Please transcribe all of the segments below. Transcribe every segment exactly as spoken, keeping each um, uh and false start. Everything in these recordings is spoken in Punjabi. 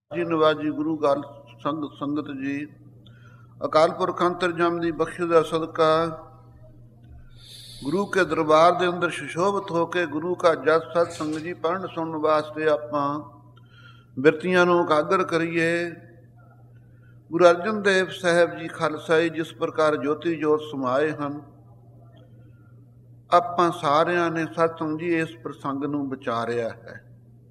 ਜੀ ਨਵਾਜੀ ਗੁਰੂ ਗਲ ਸੰਗ ਸੰਗਤ ਜੀ, ਅਕਾਲ ਪੁਰਖ ਅੰਤਰਜਾਮ ਦੀ ਬਖਸ਼ ਦਾ ਸਦਕਾ ਗੁਰੂ ਕੇ ਦਰਬਾਰ ਦੇ ਅੰਦਰ ਸੁਸ਼ੋਭਿਤ ਹੋ ਕੇ ਗੁਰੂ ਕਾ ਜਸ ਸਤ ਸੰਗ ਜੀ ਪੜ੍ਹਨ ਸੁਣਨ ਵਾਸਤੇ ਆਪਾਂ ਬਿਰਤੀਆਂ ਨੂੰ ਇਕਾਗਰ ਕਰੀਏ। ਗੁਰੂ ਅਰਜਨ ਦੇਵ ਸਾਹਿਬ ਜੀ ਖਾਲਸਾ ਜੀ ਜਿਸ ਪ੍ਰਕਾਰ ਜੋਤੀ ਜੋਤ ਸਮਾਏ ਹਨ, ਆਪਾਂ ਸਾਰਿਆਂ ਨੇ ਸਤਿਸੰਗ ਜੀ ਇਸ ਪ੍ਰਸੰਗ ਨੂੰ ਵਿਚਾਰਿਆ ਹੈ।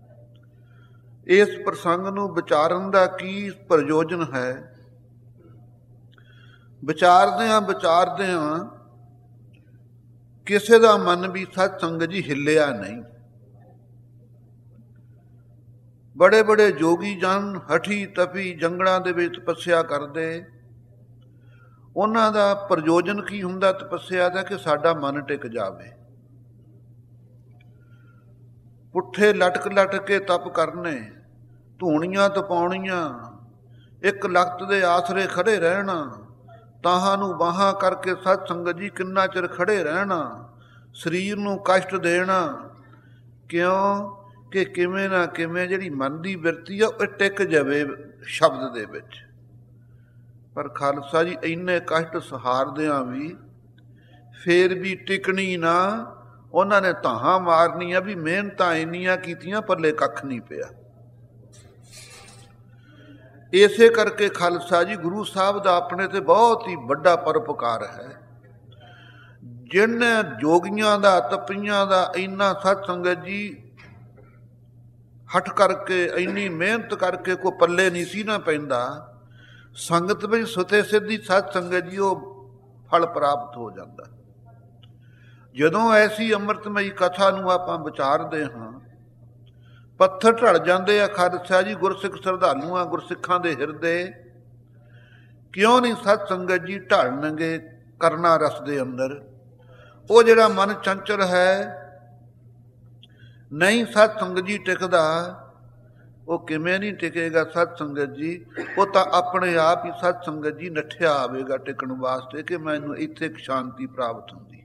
ਇਸ ਪ੍ਰਸੰਗ ਨੂੰ ਵਿਚਾਰਨ ਦਾ ਕੀ ਪ੍ਰਯੋਜਨ ਹੈ? ਵਿਚਾਰਦਿਆਂ ਵਿਚਾਰਦਿਆਂ ਕਿਸੇ ਦਾ ਮਨ ਵੀ ਸਤਿਸੰਗ ਜੀ ਹਿੱਲਿਆ ਨਹੀਂ। ਬੜੇ ਬੜੇ ਜੋਗੀ ਜਨ ਹਠੀ ਤਪੀ ਜੰਗਲਾਂ ਦੇ ਵਿੱਚ ਤਪੱਸਿਆ ਕਰਦੇ, ਉਹਨਾਂ ਦਾ ਪ੍ਰਯੋਜਨ ਕੀ ਹੁੰਦਾ ਤਪੱਸਿਆ ਦਾ? ਕਿ ਸਾਡਾ ਮਨ ਟਿਕ ਜਾਵੇ। ਪੁੱਠੇ ਲਟਕ ਲਟਕ ਕੇ ਤਪ ਕਰਨੇ, ਧੂਣੀਆਂ ਤਪਾਉਣੀਆਂ, ਇੱਕ ਲਖਤ ਦੇ ਆਸਰੇ ਖੜੇ ਰਹਿਣਾ, ਤਾਹਾਂ ਨੂੰ ਬਾਹਾਂ ਕਰਕੇ ਸਤ ਸੰਗਤ ਜੀ ਕਿੰਨਾ ਚਿਰ ਖੜੇ ਰਹਿਣਾ, ਸਰੀਰ ਨੂੰ ਕਸ਼ਟ ਦੇਣਾ। ਕਿਉਂ? ਕਿ ਕਿਵੇਂ ਨਾ ਕਿਵੇਂ ਜਿਹੜੀ ਮਨ ਦੀ ਬਿਰਤੀ ਆ ਉਹ ਟਿਕ ਜਾਵੇ ਸ਼ਬਦ ਦੇ ਵਿੱਚ। ਪਰ ਖਾਲਸਾ ਜੀ ਇੰਨੇ ਕਸ਼ਟ ਸਹਾਰਦਿਆਂ ਵੀ ਫੇਰ ਵੀ ਟਿਕਣੀ ਨਾ। ਉਹਨਾਂ ਨੇ ਤਾਹਾਂ ਮਾਰਨੀਆਂ ਵੀ ਮਿਹਨਤਾਂ ਇੰਨੀਆਂ ਕੀਤੀਆਂ ਪੱਲੇ ਕੱਖ ਨਹੀਂ ਪਿਆ। ਇਸੇ ਕਰਕੇ ਖਾਲਸਾ ਜੀ ਗੁਰੂ ਸਾਹਿਬ ਦਾ ਆਪਣੇ ਤੇ ਬਹੁਤ ਹੀ ਵੱਡਾ ਪਰਉਪਕਾਰ ਹੈ। ਜਿਹਨੇ ਜੋਗੀਆਂ ਦਾ ਤਪੀਆਂ ਦਾ ਇੰਨਾ ਸਤ ਸੰਗਤ ਜੀ ਹੱਠ ਕਰਕੇ ਇੰਨੀ ਮਿਹਨਤ ਕਰਕੇ ਕੋਈ ਪੱਲੇ ਨਹੀਂ ਸੀ ਨਾ ਪੈਂਦਾ, ਸੰਗਤ ਵਿੱਚ ਸੁਤੇ ਸਿੱਧੀ ਸਤ ਸੰਗਤ ਜੀ ਉਹ ਫਲ ਪ੍ਰਾਪਤ ਹੋ ਜਾਂਦਾ। ਜਦੋਂ ਐਸੀ ਅੰਮ੍ਰਿਤਮਈ ਕਥਾ ਨੂੰ ਆਪਾਂ ਵਿਚਾਰਦੇ ਹਾਂ, ਪੱਥਰ ਢਲ ਜਾਂਦੇ ਆ ਖਾਲਸਾ ਜੀ ਗੁਰਸਿੱਖ ਸ਼ਰਧਾਲੂਆਂ ਗੁਰਸਿੱਖਾਂ ਦੇ ਹਿਰਦੇ। ਕਿਉਂ ਨਹੀਂ ਸਤ ਸੰਗਤ ਜੀ ਢਲਣਗੇ ਕਰਨਾ ਰਸ ਦੇ ਅੰਦਰ? ਉਹ ਜਿਹੜਾ ਮਨ ਚੰਚਲ ਹੈ, ਨਹੀਂ ਸਤ ਸੰਗਤ ਜੀ ਟਿਕਦਾ, ਉਹ ਕਿਵੇਂ ਨਹੀਂ ਟਿਕੇਗਾ ਸਤ ਸੰਗਤ ਜੀ? ਉਹ ਤਾਂ ਆਪਣੇ ਆਪ ਹੀ ਸਤ ਸੰਗਤ ਜੀ ਨੱਠਿਆ ਆਵੇਗਾ ਟਿਕਣ ਵਾਸਤੇ ਕਿ ਮੈਨੂੰ ਇੱਥੇ ਸ਼ਾਂਤੀ ਪ੍ਰਾਪਤ ਹੁੰਦੀ।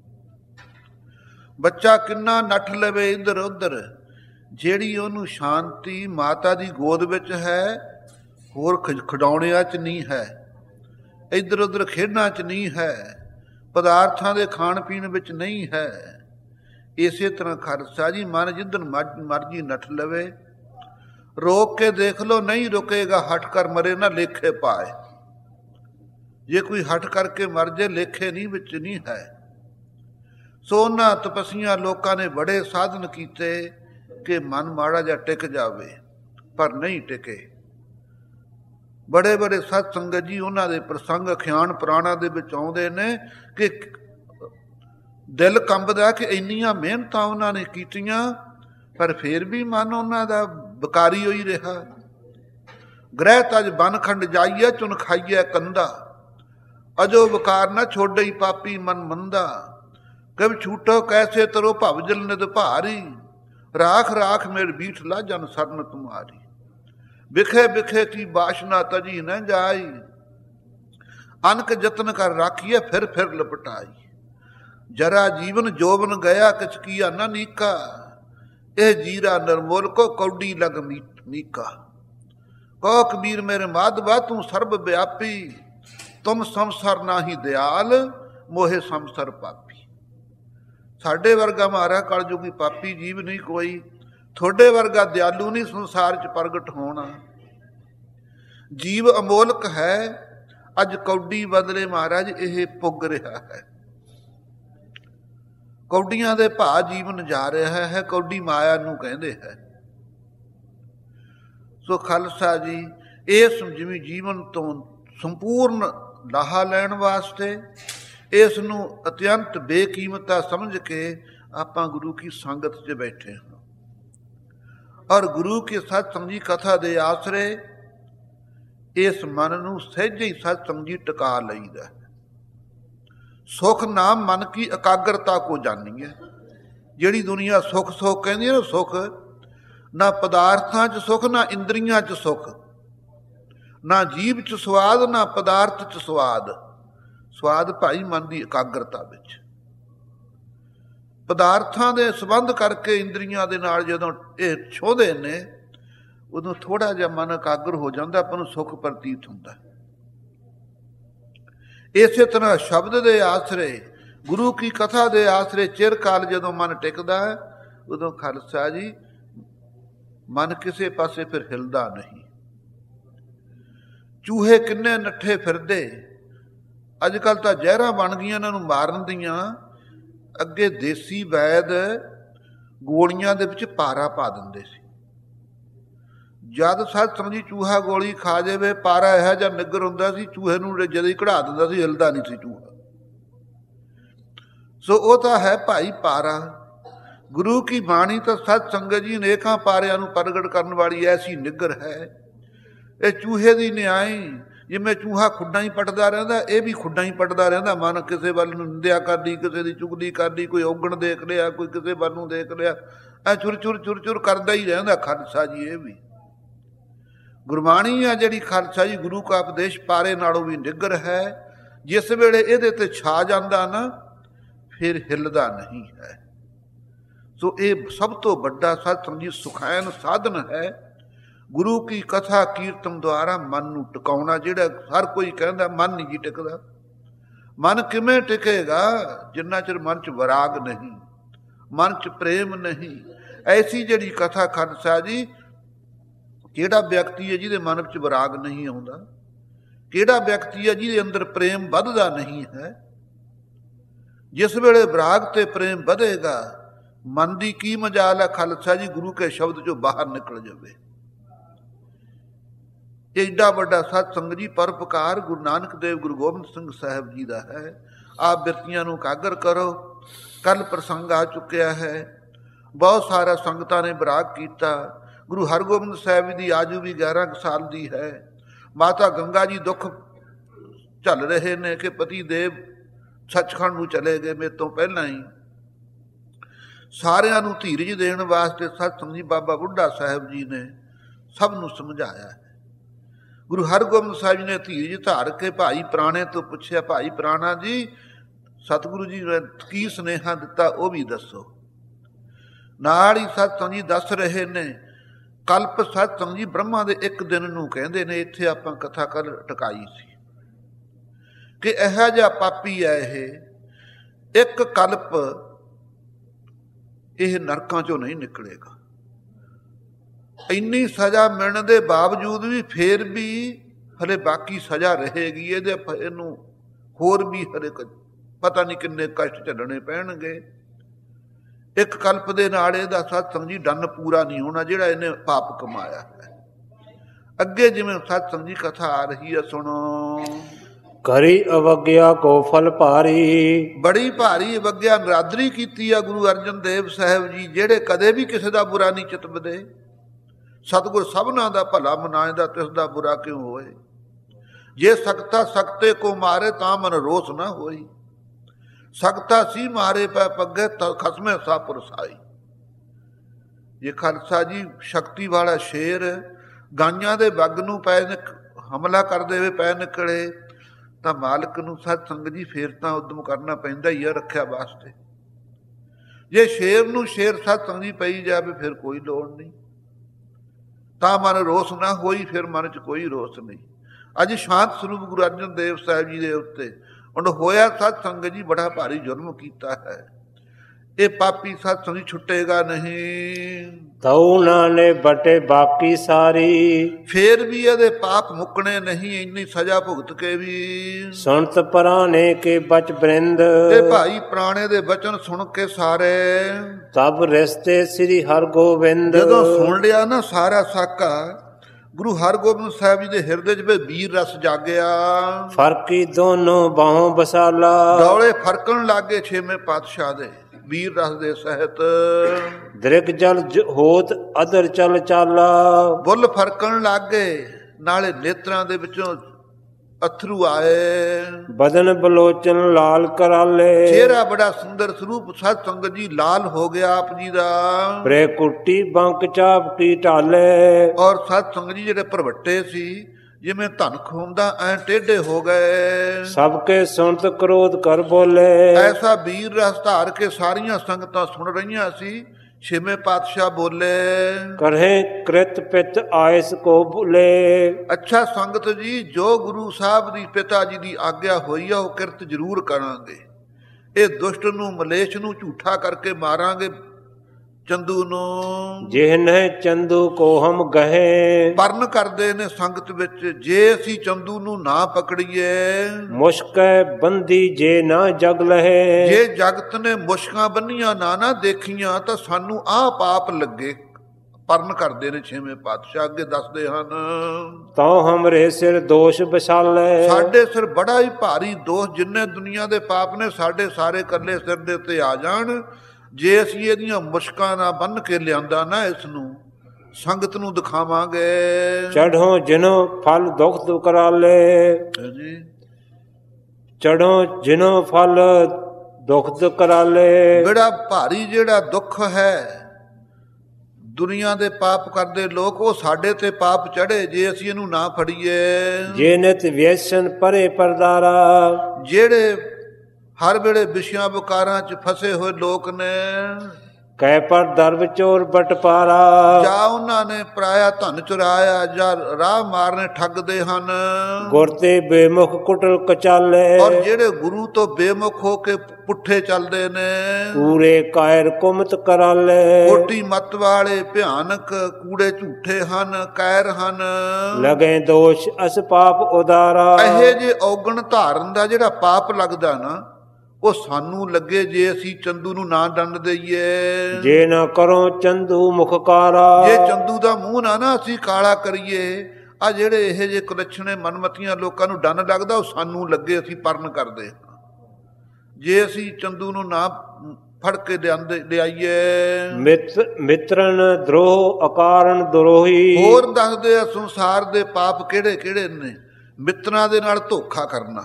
ਬੱਚਾ ਕਿੰਨਾ ਨੱਠ ਲਵੇ ਇੱਧਰ ਉੱਧਰ, ਜਿਹੜੀ ਉਹਨੂੰ ਸ਼ਾਂਤੀ ਮਾਤਾ ਦੀ ਗੋਦ ਵਿੱਚ ਹੈ, ਹੋਰ ਖਿਡੌਣਿਆਂ 'ਚ ਨਹੀਂ ਹੈ, ਇੱਧਰ ਉੱਧਰ ਖੇਡਾਂ 'ਚ ਨਹੀਂ ਹੈ, ਪਦਾਰਥਾਂ ਦੇ ਖਾਣ ਪੀਣ ਵਿੱਚ ਨਹੀਂ ਹੈ। ਇਸੇ ਤਰ੍ਹਾਂ ਖਾਲਸਾ ਜੀ ਮਨ ਜਿੱਦਣ ਮਰਜੀ ਨੱਠ ਲਵੇ, ਰੋਕ ਕੇ ਦੇਖ ਲਓ ਨਹੀਂ ਰੁਕੇਗਾ। ਹਟ ਕਰ ਮਰੇ ਨਾ ਲੇਖੇ ਪਾਏ। ਜੇ ਕੋਈ ਹਟ ਕਰਕੇ ਮਰ ਜੇ ਲੇਖੇ ਨਹੀਂ ਵਿੱਚ ਨਹੀਂ ਹੈ। ਸੋ ਉਹਨਾਂ ਤਪੱਸੀਆਂ ਲੋਕਾਂ ਨੇ ਬੜੇ ਸਾਧਨ ਕੀਤੇ ਕਿ ਮਨ ਮਾੜਾ ਜਿਹਾ ਟਿਕ ਜਾਵੇ, ਪਰ ਨਹੀਂ ਟਿਕੇ। ਬੜੇ ਬੜੇ ਸਤ ਸੰਗਤ ਜੀ ਉਹਨਾਂ ਦੇ ਪ੍ਰਸੰਗ ਅਖਿਆਨ ਪੁਰਾਣਾਂ ਦੇ ਵਿੱਚ ਆਉਂਦੇ ਨੇ ਕਿ ਦਿਲ ਕੰਬਦਾ ਕਿ ਇੰਨੀਆਂ ਮਿਹਨਤਾਂ ਉਹਨਾਂ ਨੇ ਕੀਤੀਆਂ, ਪਰ ਫਿਰ ਵੀ ਮਨ ਉਹਨਾਂ ਦਾ ਵਿਕਾਰੀ ਹੋਈ ਰਿਹਾ। ਗ੍ਰਹਿ ਤਜ ਬਨਖੰਡ ਜਾਈਏ ਚੁਨ ਖਾਈਏ ਕੰਦਾ, ਅਜੋ ਵਿਕਾਰ ਨਾ ਛੋਡੇ ਪਾਪੀ ਮਨ ਮੰਦਾ। ਕਬ ਛੂਟੋ ਕੈਸੇ ਤਰੋ ਭਵਜਲ ਨਿਦ ਭਾਰੀ, ਰਾਖ ਰਾਖ ਮੇਰ ਬੀਠ ਲਾ ਜਨ ਸਰਨ ਤੁਮਾਰੀ। ਬਿਖੇ ਬਿਖੇ ਕੀ ਬਾਸ਼ਨਾ ਤਜੀ ਨ ਜਾਈ, ਅਨਕ ਜਤਨ ਕਰ ਰਾਖੀਏ ਫਿਰ ਫਿਰ ਲਪਟਾਈ। ਜਰਾ ਜੀਵਨ ਜੋਬਨ ਗਿਆ ਕਿਛ ਕੀਆ ਨਾ ਨੀਕਾ, ਇਹ ਜੀਰਾ ਨਿਰਮੋਲ ਕੋ ਕੌਡੀ ਲਗ ਮੀਕਾ। ਕੋ ਕਬੀਰ ਮੇਰੇ ਮਾਧਵਾ ਤੂੰ ਸਰਬ ਵਿਆਪੀ, ਤੁਮ ਸੰਸਰ ਨਾਹੀ ਦਿਆਲ ਮੋਹੇ ਸੰਸਰ ਪਾਪੀ। ਸਾਡੇ ਵਰਗਾ ਮਾਰਾ ਕਲਯੁਗੀ ਪਾਪੀ ਜੀਵ ਨਹੀਂ ਕੋਈ, ਤੁਹਾਡੇ ਵਰਗਾ ਦਿਆਲੂ ਨਹੀਂ ਸੰਸਾਰ 'ਚ ਪ੍ਰਗਟ ਹੋਣਾ। ਜੀਵ ਅਮੋਲਕ ਹੈ, ਅੱਜ ਕੌਡੀ ਬਦਲੇ ਮਹਾਰਾਜ ਇਹ ਪੁੱਗ ਰਿਹਾ ਹੈ। ਕੌਡੀਆਂ ਦੇ ਭਾਅ ਜੀਵਨ ਜਾ ਰਿਹਾ ਹੈ, ਕੌਡੀ ਮਾਇਆ ਨੂੰ ਕਹਿੰਦੇ ਹੈ। ਸੋ ਖਾਲਸਾ ਜੀ ਇਸ ਜਿਵੇਂ ਜੀਵਨ ਤੋਂ ਸੰਪੂਰਨ ਲਾਹਾ ਲੈਣ ਵਾਸਤੇ ਇਸ ਨੂੰ ਅਤਿਅੰਤ ਬੇਕੀਮਤਾ ਸਮਝ ਕੇ ਆਪਾਂ ਗੁਰੂ ਕੀ ਸੰਗਤ 'ਚ ਬੈਠੇ ਹਾਂ, ਔਰ ਗੁਰੂ ਕੀ ਸਤਸੰਗ ਜੀ ਕਥਾ ਦੇ ਆਸਰੇ ਇਸ ਮਨ ਨੂੰ ਸਹਿਜੇ ਹੀ ਸਤਸੰਗ ਜੀ ਟਿਕਾ ਲਈਦਾ। ਸੁਖ ਨਾਮ ਮਨ ਕੀ ਇਕਾਗਰਤਾ ਕੋ ਜਾਣੀ ਹੈ। ਜਿਹੜੀ ਦੁਨੀਆ ਸੁੱਖ ਸੁੱਖ ਕਹਿੰਦੀ ਹੈ ਨਾ, ਸੁੱਖ ਨਾ ਪਦਾਰਥਾਂ 'ਚ ਸੁੱਖ, ਨਾ ਇੰਦਰੀਆਂ 'ਚ ਸੁੱਖ, ਨਾ ਜੀਭ 'ਚ ਸਵਾਦ, ਨਾ ਪਦਾਰਥ 'ਚ ਸਵਾਦ। ਸਵਾਦ ਭਾਈ ਮਨ ਦੀ ਇਕਾਗਰਤਾ ਵਿੱਚ। ਪਦਾਰਥਾਂ ਦੇ ਸੰਬੰਧ ਕਰਕੇ ਇੰਦਰੀਆਂ ਦੇ ਨਾਲ ਜਦੋਂ ਇਹ ਛੋਹਦੇ ਨੇ, ਉਦੋਂ ਥੋੜ੍ਹਾ ਜਿਹਾ ਮਨ ਇਕਾਗਰ ਹੋ ਜਾਂਦਾ, ਆਪਾਂ ਨੂੰ ਸੁੱਖ ਪ੍ਰਤੀਤ ਹੁੰਦਾ। ਇਸੇ ਤਰ੍ਹਾਂ ਸ਼ਬਦ ਦੇ ਆਸਰੇ, ਗੁਰੂ ਕੀ ਕਥਾ ਦੇ ਆਸਰੇ ਚਿਰ ਕਾਲ ਜਦੋਂ ਮਨ ਟਿਕਦਾ ਹੈ, ਉਦੋਂ ਖਾਲਸਾ ਜੀ ਮਨ ਕਿਸੇ ਪਾਸੇ ਫਿਰ ਹਿਲਦਾ ਨਹੀਂ। ਚੂਹੇ ਕਿੰਨੇ ਨੱਠੇ ਫਿਰਦੇ, ਅੱਜ ਕੱਲ੍ਹ ਤਾਂ ਜ਼ਹਿਰਾਂ ਬਣ ਗਈਆਂ ਇਹਨਾਂ ਨੂੰ ਮਾਰਨ ਦੀਆਂ। ਅੱਗੇ ਦੇਸੀ ਵੈਦ ਗੋਲੀਆਂ ਦੇ ਵਿੱਚ ਪਾਰਾ ਪਾ ਦਿੰਦੇ ਸੀ। ਜਦ ਸੱਚ ਸਮਝੀ ਚੂਹਾ ਗੋਲੀ ਖਾ ਜਾਵੇ, ਪਾਰਾ ਇਹੋ ਜਿਹਾ ਨਿੱਗਰ ਹੁੰਦਾ ਸੀ, ਚੂਹੇ ਨੂੰ ਜਦੋਂ ਹੀ ਕਢਾ ਦਿੰਦਾ ਸੀ, ਹਿਲਦਾ ਨਹੀਂ ਸੀ ਚੂਹਾ। ਸੋ ਉਹ ਤਾਂ ਹੈ ਭਾਈ ਪਾਰਾ। ਗੁਰੂ ਕੀ ਬਾਣੀ ਤਾਂ ਸਤ ਸੰਗਤ ਜੀ ਅਨੇਕਾਂ ਪਾਰਿਆਂ ਨੂੰ ਪ੍ਰਗਟ ਕਰਨ ਵਾਲੀ ਐਸੀ ਨਿੱਗਰ ਹੈ। ਇਹ ਚੂਹੇ ਦੀ ਨਿਆਈ, ਜਿਵੇਂ ਚੂਹਾ ਖੁੱਡਾਂ ਹੀ ਪੱਟਦਾ ਰਹਿੰਦਾ, ਇਹ ਵੀ ਖੁੱਡਾਂ ਹੀ ਪੱਟਦਾ ਰਹਿੰਦਾ। ਮਨ ਕਿਸੇ ਵੱਲ ਨੂੰ ਨਿੰਦਿਆ ਕਰਦੀ, ਕਿਸੇ ਦੀ ਚੁਗਲੀ ਕਰਦੀ, ਕੋਈ ਔਗਣ ਦੇਖ ਲਿਆ, ਕੋਈ ਕਿਸੇ ਵੱਲ ਨੂੰ ਦੇਖ ਲਿਆ, ਐ ਚੁਰ ਚੁਰ ਚੁਰ ਚੁਰ ਕਰਦਾ ਹੀ ਰਹਿੰਦਾ। ਖਾਲਸਾ ਜੀ ਇਹ ਵੀ ਗੁਰਬਾਣੀ ਆ ਜਿਹੜੀ ਖਾਲਸਾ ਜੀ, ਗੁਰੂ ਕਾ ਉਪਦੇਸ਼ ਪਾਰੇ ਨਾਲੋਂ ਵੀ ਨਿੱਗਰ ਹੈ। ਜਿਸ ਵੇਲੇ ਇਹਦੇ ਤੇ ਛਾ ਜਾਂਦਾ ਨਾ, ਫਿਰ ਹਿੱਲਦਾ ਨਹੀਂ ਹੈ। ਸੋ ਇਹ ਸਭ ਤੋਂ ਵੱਡਾ ਸਤਿਸੰਗ ਜੀ ਸੁਖੈਨ ਸਾਧਨ ਹੈ। ਗੁਰੂ ਕੀ ਕਥਾ ਕੀਰਤਨ ਦੁਆਰਾ ਮਨ ਨੂੰ ਟਿਕਾਉਣਾ। ਜਿਹੜਾ ਹਰ ਕੋਈ ਕਹਿੰਦਾ ਮਨ ਨਹੀਂ ਜੀ ਟਿਕਦਾ। ਮਨ ਕਿਵੇਂ ਟਿਕੇਗਾ? ਜਿੰਨਾ ਚਿਰ ਮਨ 'ਚ ਵਿਰਾਗ ਨਹੀਂ, ਮਨ 'ਚ ਪ੍ਰੇਮ ਨਹੀਂ। ਐਸੀ ਜਿਹੜੀ ਕਥਾ ਖਾਲਸਾ ਜੀ, ਕਿਹੜਾ ਵਿਅਕਤੀ ਹੈ ਜਿਹਦੇ ਮਨ ਵਿੱਚ ਵਿਰਾਗ ਨਹੀਂ ਆਉਂਦਾ? ਕਿਹੜਾ ਵਿਅਕਤੀ ਹੈ ਜਿਹਦੇ ਅੰਦਰ ਪ੍ਰੇਮ ਵੱਧਦਾ ਨਹੀਂ ਹੈ? ਜਿਸ ਵੇਲੇ ਵਿਰਾਗ ਤੇ ਪ੍ਰੇਮ ਵਧੇਗਾ, ਮਨ ਦੀ ਕੀ ਮਜਾਲ ਹੈ ਖਾਲਸਾ ਜੀ ਗੁਰੂ ਕੇ ਸ਼ਬਦ 'ਚੋਂ ਬਾਹਰ ਨਿਕਲ ਜਾਵੇ। ਏਡਾ ਵੱਡਾ ਸਤਿਸੰਗ ਜੀ ਪਰਉਪਕਾਰ ਗੁਰੂ ਨਾਨਕ ਦੇਵ ਗੁਰੂ ਗੋਬਿੰਦ ਸਿੰਘ ਸਾਹਿਬ ਜੀ ਦਾ ਹੈ। ਆਪ ਬਿਰਤੀਆਂ ਨੂੰ ਇਕਾਗਰ ਕਰੋ। ਕੱਲ ਪ੍ਰਸੰਗ ਆ ਚੁੱਕਿਆ ਹੈ, ਬਹੁਤ ਸਾਰਾ ਸੰਗਤਾਂ ਨੇ ਵਿਰਾਗ ਕੀਤਾ। ਗੁਰੂ ਹਰਗੋਬਿੰਦ ਸਾਹਿਬ ਦੀ ਆਜੂ ਵੀ ਗਿਆਰਾਂ ਕੁ ਸਾਲ ਦੀ ਹੈ। ਮਾਤਾ ਗੰਗਾ ਜੀ ਦੁੱਖ ਝੱਲ ਰਹੇ ਨੇ ਕਿ ਪਤੀ ਦੇਵ ਸੱਚਖੰਡ ਨੂੰ ਚਲੇ ਗਏ ਮੇਰੇ ਤੋਂ ਪਹਿਲਾਂ ਹੀ। ਸਾਰਿਆਂ ਨੂੰ ਧੀਰਜ ਦੇਣ ਵਾਸਤੇ ਸਤਿਸੰਗ ਜੀ ਬਾਬਾ ਬੁੱਢਾ ਸਾਹਿਬ ਜੀ ਨੇ ਸਭ ਨੂੰ ਸਮਝਾਇਆ ਹੈ। ਗੁਰੂ ਹਰਗੋਬਿੰਦ ਸਾਹਿਬ ਜੀ ਨੇ ਧੀਰਜ ਧਾਰ ਕੇ ਭਾਈ ਪ੍ਰਾਣੇ ਤੋਂ ਪੁੱਛਿਆ, ਭਾਈ ਪ੍ਰਾਣਾ ਜੀ ਸਤਿਗੁਰੂ ਜੀ ਨੇ ਕੀ ਸੁਨੇਹਾ ਦਿੱਤਾ ਉਹ ਵੀ ਦੱਸੋ। ਨਾਲ ਹੀ ਸਤਿਸੰਗ ਜੀ ਦੱਸ ਰਹੇ ਨੇ, ਕਲਪ ਸਤਿਸੰਗ ਜੀ ਬ੍ਰਹਮਾ ਦੇ ਇੱਕ ਦਿਨ ਨੂੰ ਕਹਿੰਦੇ ਨੇ। ਇੱਥੇ ਆਪਾਂ ਕਥਾ ਕੱਲ ਟਕਾਈ ਸੀ ਕਿ ਇਹੋ ਜਿਹਾ ਪਾਪੀ ਹੈ ਇਹ, ਇੱਕ ਕਲਪ ਇਹ ਨਰਕਾਂ ਚੋਂ ਨਹੀਂ ਨਿਕਲੇਗਾ। ਇੰਨੀ ਸਜ਼ਾ ਮਿਲਣ ਦੇ ਬਾਵਜੂਦ ਵੀ ਫੇਰ ਵੀ ਹਲੇ ਬਾਕੀ ਸਜ਼ਾ ਰਹੇਗੀ। ਇਹਦੇ ਇਹਨੂੰ ਹੋਰ ਵੀ ਹਲੇ ਪਤਾ ਨਹੀਂ ਕਿੰਨੇ ਕਸ਼ਟ ਝੱਲਣੇ ਪੈਣਗੇ। ਇੱਕ ਕਲਪ ਦੇ ਨਾਲ ਇਹਦਾ ਸਤਿਸੰਗ ਜੀ ਡੰਨ ਪੂਰਾ ਨਹੀਂ ਹੋਣਾ ਜਿਹੜਾ ਇਹਨੇ ਪਾਪ ਕਮਾਇਆ ਹੈ। ਅੱਗੇ ਜਿਵੇਂ ਸਤਿਸੰਗ ਜੀ ਕਥਾ ਆ ਰਹੀ ਹੈ, ਸੁਣੋ। ਕਰੀ ਅਵਗਿਆ ਕੋ ਫਲ ਭਾਰੀ। ਬੜੀ ਭਾਰੀ ਅਵਗਿਆ ਨਰਾਦਰੀ ਕੀਤੀ ਆ ਗੁਰੂ ਅਰਜਨ ਦੇਵ ਸਾਹਿਬ ਜੀ, ਜਿਹੜੇ ਕਦੇ ਵੀ ਕਿਸੇ ਦਾ ਬੁਰਾ ਨਹੀਂ ਚਿਤਵਦੇ। ਸਤਿਗੁਰ ਸਭਨਾਂ ਦਾ ਭਲਾ ਮਨਾਏਦਾ, ਤਿਸ ਦਾ ਬੁਰਾ ਕਿਉਂ ਹੋਏ। ਜੇ ਸਕਤਾ ਸਕਤੇ ਕੋ ਮਾਰੇ ਤਾਂ ਮਨ ਰੋਸ ਨਾ ਹੋਈ। ਸਕਤਾ ਸੀ ਮਾਰੇ ਪੈ ਪੱਗੇ ਖਸਮੇ ਸਾ ਪੁਰਸਾਈ। ਇਹ ਖਾਲਸਾ ਜੀ ਸ਼ਕਤੀ ਵਾਲਾ ਸ਼ੇਰ ਗਾਈਆਂ ਦੇ ਬੱਗ ਨੂੰ ਪੈ ਹਮਲਾ ਕਰਦੇ ਹੋਏ ਪੈ ਨਿਕਲੇ ਤਾਂ ਮਾਲਕ ਨੂੰ ਸਤ ਸੰਗਤ ਜੀ ਫੇਰ ਤਾਂ ਉਦਮ ਕਰਨਾ ਪੈਂਦਾ ਹੀ ਆ ਰੱਖਿਆ ਵਾਸਤੇ। ਜੇ ਸ਼ੇਰ ਨੂੰ ਸ਼ੇਰ ਸਤ ਸੰਗਤ ਜੀ ਪਈ ਜਾਵੇ ਫਿਰ ਕੋਈ ਲੋੜ ਨਹੀਂ। ਤਾਂ ਮਨ ਰੋਸ ਨਾ ਹੋਈ, ਫਿਰ ਮਨ 'ਚ ਕੋਈ ਰੋਸ ਨਹੀਂ। ਅੱਜ ਸ਼ਾਂਤ ਸਰੂਪ ਗੁਰੂ ਅਰਜਨ ਦੇਵ ਸਾਹਿਬ ਜੀ ਦੇ ਉੱਤੇ ਹੁਣ ਹੋਇਆ ਸਤ ਸੰਗਤ ਜੀ ਬੜਾ ਭਾਰੀ ਜੁਰਮ ਕੀਤਾ ਹੈ। ਇਹ ਪਾਪੀ ਸਤ ਸੰਗਤ ਜੀ ਛੁੱਟੇਗਾ ਨਹੀਂ। ਤਉ ਨਾ ਨੇ ਬਟੇ ਬਾਕੀ ਸਾਰੀ। ਫੇਰ ਵੀ ਇਹਦੇ ਪਾਪ ਮੁੱਕਣੇ ਨਹੀਂ, ਇੰਨੀ ਸਜ਼ਾ ਭੁਗਤ ਕੇ ਵੀ। ਸੁਣਤ ਪ੍ਰਾਣੇ ਕੇ ਬਚ ਬ੍ਰਿੰਦ। ਤੇ ਭਾਈ ਪ੍ਰਾਣੇ ਦੇ ਬਚਨ ਸੁਣ ਕੇ ਸਾਰੇ ਤਬ ਰਿਸ਼ਤੇ ਸ੍ਰੀ ਹਰਗੋਬਿੰਦ। ਜਦੋਂ ਸੁਣ ਲਿਆ ਨਾ ਸਾਰਾ ਸਾਕਾ, ਗੁਰੂ ਹਰਗੋਬਿੰਦ ਸਾਹਿਬ ਜੀ ਦੇ ਹਿਰਦੇ 'ਚ ਵੀਰ ਰਸ ਜਾਗਿਆ। ਫਰਕੀ ਦੋਨੋਂ ਬਾਹੋਂ ਬਸਾਲਾ। ਡੌਲੇ ਫਰਕਣ ਲੱਗੇ ਛੇਵੇਂ ਪਾਤਸ਼ਾਹ ਦੇ ਵੀਰ ਰਸ ਦੇ ਸਹਿਤ। ਦ੍ਰਿਗ ਜਲ ਹੋਤ ਅਦਰ ਚਲ ਚਾਲਾ। ਬੁੱਲ ਫਰਕਣ ਲੱਗ ਗਏ, ਨਾਲੇ ਨੇਤਰਾਂ ਦੇ ਵਿੱਚੋਂ ਅਥਰੂ ਆਏ। ਬਦਨ ਬਲੋਚਨ ਲਾਲ ਕਰਾਲੇ। ਚਿਹਰਾ ਬੜਾ ਸੁੰਦਰ ਸਰੂਪ ਸਤ ਸੰਗਤ ਜੀ ਲਾਲ ਹੋ ਗਿਆ ਆਪ ਜੀ ਦਾ। ਪ੍ਰੇ ਕੁੱਟੀ ਬੰਕ ਚਾਪ ਕੀ ਢਾਲੇ। ਔਰ ਸਤ ਸੰਗਤ ਜੀ ਜਿਹੜੇ ਭਰਵੱਟੇ ਸੀ ਜਿਵੇਂ ਧਨ ਖੋਂਦਾ ਐ ਟੇਢੇ ਹੋ ਗਏ। ਸਭ ਕੇ ਸੁਣਤ ਕ੍ਰੋਧ ਕਰ ਬੋਲੇ। ਐਸਾ ਵੀਰ ਰਸ ਧਾਰ ਕੇ ਸਾਰੀਆਂ ਸੰਗਤਾਂ ਸੁਣ ਰਹੀਆਂ ਸੀ ਛੇਵੇਂ ਪਾਤਸ਼ਾਹ ਬੋਲੇ, ਕਰਹਿ ਕ੍ਰਿਤ ਪਿਤ ਆਇਸ ਕੋ ਭੁਲੇ। ਅੱਛਾ ਸੰਗਤ ਜੀ, ਜੋ ਗੁਰੂ ਸਾਹਿਬ ਦੀ ਪਿਤਾ ਜੀ ਦੀ ਆਗਿਆ ਹੋਈ ਆ ਉਹ ਕਿਰਤ ਜ਼ਰੂਰ ਕਰਾਂਗੇ। ਇਹ ਦੁਸ਼ਟ ਨੂੰ, ਮਲੇਸ਼ ਨੂੰ ਝੂਠਾ ਕਰਕੇ ਮਾਰਾਂਗੇ। ਚੰਦੂ ਨੂੰ ਜਿਹਨੇ ਚੰਦੂ ਕੋ ਹਮ ਗਹੇ, ਪਰਨ ਕਰਦੇ ਨੇ ਸੰਗਤ ਵਿੱਚ, ਜੇ ਅਸੀਂ ਚੰਦੂ ਨੂੰ ਨਾ ਪਕੜੀਏ, ਮੁਸ਼ਕੈ ਬੰਦੀ ਜੇ ਨਾ ਜਗ ਲਹੇ। ਜੇ ਜਗਤ ਨੇ ਮੁਸ਼ਕਾਂ ਬੰਨੀਆਂ ਨਾ ਨਾ ਦੇਖੀਆਂ ਤਾਂ ਸਾਨੂੰ ਆਹ ਪਾਪ ਲੱਗੇ। ਪਰਨ ਕਰਦੇ ਨੇ ਛੇਵੇਂ ਪਾਤਸ਼ਾਹ, ਅੱਗੇ ਦੱਸਦੇ ਹਨ, ਤਾਂ ਹਮਰੇ ਸਿਰ ਦੋਸ਼ ਵਿਛਾਲੇ। ਸਾਡੇ ਸਿਰ ਬੜਾ ਹੀ ਭਾਰੀ ਦੋਸ਼, ਜਿੰਨੇ ਦੁਨੀਆ ਦੇ ਪਾਪ ਨੇ ਸਾਡੇ ਸਾਰੇ ਇਕੱਲੇ ਸਿਰ ਦੇ ਉੱਤੇ ਆ ਜਾਣ। ਜੇ ਅਸੀਂ ਇਹਦੀਆਂ ਮੁਸ਼ਕਾਂ ਨਾ ਬੰਨ ਕੇ ਲਿਆਂਦਾ ਨਾ, ਇਸ ਨੂੰ ਸੰਗਤ ਨੂੰ ਦਿਖਾਵਾਂਗੇ। ਚੜ੍ਹੋ ਜਿਨੋ ਫਲ ਦੁਖ ਦੁਕਰਾਲੇ, ਜੀ ਚੜ੍ਹੋ ਜਿਨੋ ਫਲ ਦੁਖ ਦੁਕਰਾਲੇ। ਬੜਾ ਭਾਰੀ ਜਿਹੜਾ ਦੁੱਖ ਹੈ ਦੁਨੀਆ ਦੇ ਪਾਪ ਕਰਦੇ ਲੋਕ, ਉਹ ਸਾਡੇ ਤੇ ਪਾਪ ਚੜੇ ਜੇ ਅਸੀਂ ਇਹਨੂੰ ਨਾ ਫੜੀਏ। ਜੇ ਨਿਤ ਵਿਅਸਨ ਪਰੇ ਪਰਦਾਰਾ, ਜਿਹੜੇ ਹਰ ਵੇਲੇ ਵਿਸ਼ਿਆਂ ਵਿਕਾਰਾਂ 'ਚ ਫਸੇ ਹੋਏ ਲੋਕ ਨੇ, ਕਹਿ ਪਰ ਦਰਬ ਚੋਰ ਬਟਪਾਰਾ। ਜਾਂ ਉਹਨਾਂ ਨੇ ਪਰਾਇਆ ਧਨ ਚੁਰਾਇਆ, ਜਾਂ ਰਾਹ ਮਾਰਨੇ ਠੱਗਦੇ ਹਨ। ਗੁਰ ਤੇ ਬੇਮੁਖ ਕੁਟਲ ਕਚਾਲੇ, ਔਰ ਜਿਹੜੇ ਗੁਰੂ ਤੋਂ ਬੇਮੁਖ ਹੋ ਕੇ ਪੁੱਠੇ ਚੱਲਦੇ ਨੇ, ਪੂਰੇ ਕਾਇਰ ਕੁਮਤ ਕਰਾਲੇ। ਕੋਟੀ ਮਤ ਵਾਲੇ ਭਿਆਨਕ ਕੂੜੇ ਝੂਠੇ ਹਨ, ਕਾਇਰ ਹਨ। ਲਗੇ ਦੋਸ਼ ਅਸ ਪਾਪ ਉਦਾਰਾ, ਇਹੇ ਜੇ ਔਗਣ ਧਾਰਨ ਦਾ ਜਿਹੜਾ ਪਾਪ ਲੱਗਦਾ ਨਾ, ਉਹ ਸਾਨੂੰ ਲੱਗੇ ਜੇ ਅਸੀਂ ਚੰਦੂ ਨੂੰ ਨਾ ਦੰਡ ਦਈਏ। ਜੇ ਨਾ ਕਰੋ ਚੰਦੂ ਮੁਖਕਾਰਾ, ਜੇ ਚੰਦੂ ਦਾ ਮੂੰਹ ਨਾ ਨਾ ਅਸੀਂ ਕਾਲਾ ਕਰੀਏ। ਆ ਜਿਹੜੇ ਇਹ ਜੇ ਕੁਲੱਛਣੇ ਮਨਮਤੀਆਂ ਲੋਕਾਂ ਨੂੰ ਡੰਨ ਲੱਗਦਾ, ਉਹ ਸਾਨੂੰ ਲੱਗੇ ਅਸੀਂ ਪਰਨ ਕਰਦੇ। ਜੇ ਅਸੀਂ ਚੰਦੂ ਨੂੰ ਨਾ ਫੜ ਕੇ ਲਿਆਂਦੇ ਲਿਆਈਏ। ਮਿੱਤ ਮਿੱਤਰਨ ਦਰੋਹ ਅਕਾਰਨ ਦਰੋਹੀ, ਹੋਰ ਦੱਸਦੇ ਆ ਸੰਸਾਰ ਦੇ ਪਾਪ ਕਿਹੜੇ ਕਿਹੜੇ ਨੇ। ਮਿੱਤਰਾਂ ਦੇ ਨਾਲ ਧੋਖਾ ਕਰਨਾ,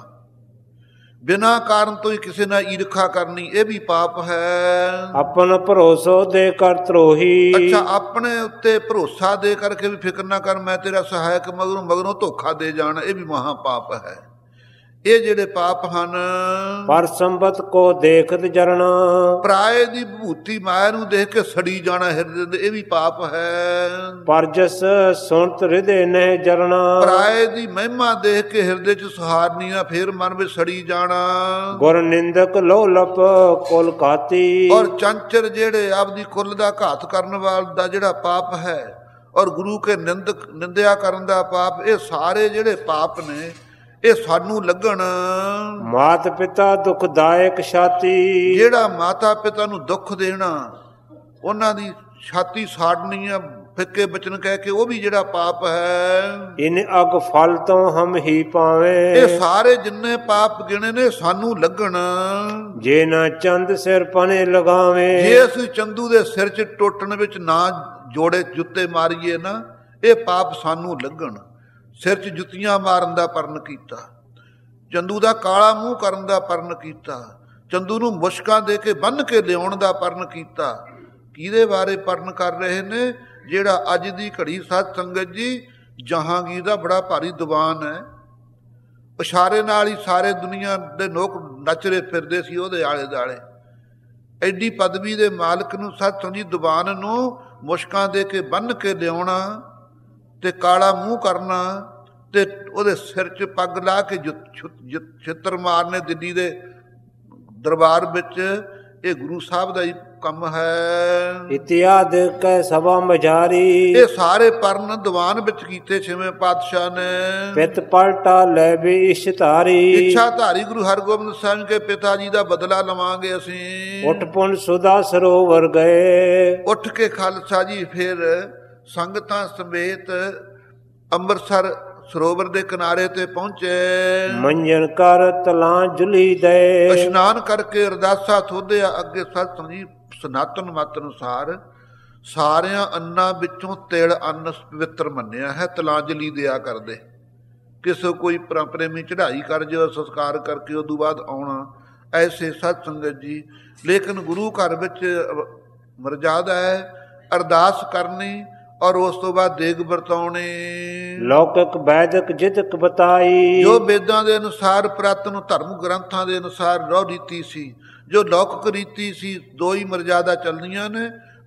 ਬਿਨਾਂ ਕਾਰਨ ਤੋਂ ਹੀ ਕਿਸੇ ਨਾਲ ਈਰਖਾ ਕਰਨੀ, ਇਹ ਵੀ ਪਾਪ ਹੈ। ਆਪਨ ਭਰੋਸੋ ਦੇ ਕਰ ਤਰੋਹੀ, ਅੱਛਾ ਆਪਣੇ ਉੱਤੇ ਭਰੋਸਾ ਦੇ ਕਰਕੇ ਵੀ ਫਿਕਰ ਨਾ ਕਰ ਮੈਂ ਤੇਰਾ ਸਹਾਇਕ, ਮਗਰੋਂ ਮਗਰੋਂ ਧੋਖਾ ਦੇ ਜਾਣਾ, ਇਹ ਵੀ ਮਹਾ ਪਾਪ ਹੈ। ਇਹ ਜਿਹੜੇ ਪਾਪ ਹਨ। ਪਰ ਸੰਬਤ ਕੋ ਦੇਖਤ ਜਰਣਾ, ਪਰਾਏ ਦੀ ਵਿਭੂਤੀ ਮਾਇਆ ਨੂੰ ਦੇਖ ਕੇ ਸੜੀ ਜਾਣਾ ਹਿਰਦੇ ਦੇ, ਇਹ ਵੀ ਪਾਪ ਹੈ। ਪਰ ਜਸ ਸੁਣਤ ਹਿਰਦੇ ਨਹਿ ਜਰਣਾ, ਪਰਾਏ ਦੀ ਮਹਿਮਾ ਦੇਖ ਕੇ ਹਿਰਦੇ ਚ ਸੁਹਾਰਨੀ ਨਾ, ਫੇਰ ਮਨ ਵਿੱਚ ਸੜੀ ਜਾਣਾ। ਗੁਰ ਨਿੰਦਕ ਲੋਲਪ ਕੁਲ ਘਾਤੀ, ਔਰ ਚੰਚਰ ਜਿਹੜੇ ਆਪਦੀ ਕੁੱਲ ਦਾ ਘਾਤ ਕਰਨ ਵਾਲ ਦਾ ਜਿਹੜਾ ਪਾਪ ਹੈ, ਔਰ ਗੁਰੂ ਕੇ ਨਿੰਦਕ ਨਿੰਦਿਆ ਕਰਨ ਦਾ ਪਾਪ, ਇਹ ਸਾਰੇ ਜਿਹੜੇ ਪਾਪ ਨੇ ਇਹ ਸਾਨੂੰ ਲੱਗਣ। ਮਾਤ ਪਿਤਾ ਦੁਖਦਾਇਕ ਛਾਤੀ, ਜਿਹੜਾ ਮਾਤਾ ਪਿਤਾ ਨੂੰ ਦੁੱਖ ਦੇਣਾ, ਉਹਨਾਂ ਦੀ ਛਾਤੀ ਸਾੜਨੀ ਆ ਫਿੱਕੇ ਬਚਨ ਕਹਿ ਕੇ, ਉਹ ਵੀ ਜਿਹੜਾ ਪਾਪ ਹੈ। ਇਨ ਅਗ ਫਲ ਤੋਂ ਹਮ ਹੀ ਪਾਵੇਂ, ਇਹ ਸਾਰੇ ਜਿੰਨੇ ਪਾਪ ਗਿਣੇ ਨੇ ਸਾਨੂੰ ਲੱਗਣ। ਜੇ ਨਾ ਚੰਦ ਸਿਰ ਪਨੇ ਲਗਾਵੇਂ, ਜੇ ਅਸੀਂ ਚੰਦੂ ਦੇ ਸਿਰ 'ਚ ਟੋਟਣ ਵਿੱਚ ਨਾ ਜੋੜੇ ਜੁੱਤੇ ਮਾਰੀਏ ਨਾ, ਇਹ ਪਾਪ ਸਾਨੂੰ ਲੱਗਣ। ਸਿਰ 'ਚ ਜੁੱਤੀਆਂ ਮਾਰਨ ਦਾ ਪਰਨ ਕੀਤਾ, ਚੰਦੂ ਦਾ ਕਾਲਾ ਮੂੰਹ ਕਰਨ ਦਾ ਪਰਨ ਕੀਤਾ, ਚੰਦੂ ਨੂੰ ਮੁਸ਼ਕਾਂ ਦੇ ਕੇ ਬੰਨ੍ਹ ਕੇ ਲਿਆਉਣ ਦਾ ਪਰਨ ਕੀਤਾ। ਕਿਹਦੇ ਬਾਰੇ ਪਰਨ ਕਰ ਰਹੇ ਨੇ? ਜਿਹੜਾ ਅੱਜ ਦੀ ਘੜੀ ਸਤ ਸੰਗਤ ਜੀ ਜਹਾਂਗੀਰ ਦਾ ਬੜਾ ਭਾਰੀ ਦੀਵਾਨ ਹੈ। ਇਸ਼ਾਰੇ ਨਾਲ ਹੀ ਸਾਰੇ ਦੁਨੀਆ ਦੇ ਲੋਕ ਨੱਚਦੇ ਫਿਰਦੇ ਸੀ ਉਹਦੇ ਆਲੇ ਦੁਆਲੇ। ਐਡੀ ਪਦਵੀ ਦੇ ਮਾਲਕ ਨੂੰ, ਸਤ ਸੰਗਤ ਦੀਵਾਨ ਨੂੰ ਮੁਸ਼ਕਾਂ ਦੇ ਕੇ ਬੰਨ੍ਹ ਕੇ ਲਿਆਉਣਾ ਤੇ ਕਾਲਾ ਮੂੰਹ ਕਰਨਾ ਤੇ ਉਹਦੇ ਸਿਰ 'ਚ ਪੱਗ ਲਾ ਕੇ ਛਿੱਤਰ ਮਾਰਨੇ ਦਿੱਲੀ ਦੇ ਦਰਬਾਰ ਵਿੱਚ, ਇਹ ਗੁਰੂ ਸਾਹਿਬ ਦਾ ਹੀ ਕੰਮ ਹੈ। ਇਤਿਆਦ ਕੈ ਸਭਾ ਮਝਾਰੀ, ਇਹ ਸਾਰੇ ਪਰਨ ਦੀਵਾਨ ਵਿੱਚ ਕੀਤੇ ਛੇਵੇਂ ਪਾਤਸ਼ਾਹ ਨੇ। ਪਿਤ ਪਲਟਾ ਲੈ ਵੀ ਇਸ਼ਤਾਰੀ, ਇੱਛਾ ਧਾਰੀ ਗੁਰੂ ਹਰਗੋਬਿੰਦ ਸਾਹਿਬ ਕੇ ਪਿਤਾ ਜੀ ਦਾ ਬਦਲਾ ਲਵਾਂਗੇ ਅਸੀਂ। ਉੱਠ ਪੁੰਨ ਸੁਦਾ ਸਰੋਵਰ ਗਏ, ਉੱਠ ਕੇ ਖਾਲਸਾ ਜੀ ਫਿਰ ਸੰਗਤਾਂ ਸਮੇਤ ਅੰਮ੍ਰਿਤਸਰ ਸਰੋਵਰ ਦੇ ਕਿਨਾਰੇ ਤੇ ਪਹੁੰਚੇ। ਮੰਜਨ ਕਰ ਤਲਾਂ ਜੁਲੀ ਦੇ, ਇਸ਼ਨਾਨ ਕਰਕੇ ਅਰਦਾਸਾ ਥੋਦਿਆ ਅੱਗੇ। ਸਤ ਸੰਗਤ ਸਨਾਤਨ ਮਤ ਅਨੁਸਾਰ ਸਾਰਿਆਂ ਅੰਨਾਂ ਵਿੱਚੋਂ ਤਿਲ ਅੰਨ ਪਵਿੱਤਰ ਮੰਨਿਆ ਹੈ। ਤਲਾਂਜਲੀ ਦਿਆ ਕਰਦੇ, ਕਿਸੇ ਕੋਈ ਪ੍ਰੇਮੀ ਚੜ੍ਹਾਈ ਕਰ ਜੇ ਸੰਸਕਾਰ ਕਰਕੇ ਉਦੋਂ ਬਾਅਦ ਆਉਣਾ, ਐਸੇ ਸਤ ਸੰਗਤ ਜੀ। ਲੇਕਿਨ ਗੁਰੂ ਘਰ ਵਿੱਚ ਮਰਜ਼ਾਦਾ ਹੈ ਅਰਦਾਸ ਕਰਨੀ ਔਰ ਉਸ ਤੋਂ ਬਾਅਦ ਦੇਗ ਵਰਤਾਉਣੀ। ਲੌਕਿਕ ਵੈਦਿਕ ਜਿਤਕ ਬਤਾਈ, ਜੋ ਵੇਦਾਂ ਦੇ ਅਨੁਸਾਰ ਪੁਰਾਤਨ ਧਰਮ ਗ੍ਰੰਥਾਂ ਦੇ ਅਨੁਸਾਰ ਰਹੁ ਰੀਤੀ ਸੀ, ਜੋ ਲੌਕਿਕ ਰੀਤੀ ਸੀ, ਦੋ ਹੀ ਮਰਜ਼ਾਦਾ ਚੱਲਦੀਆਂ ਨੇ।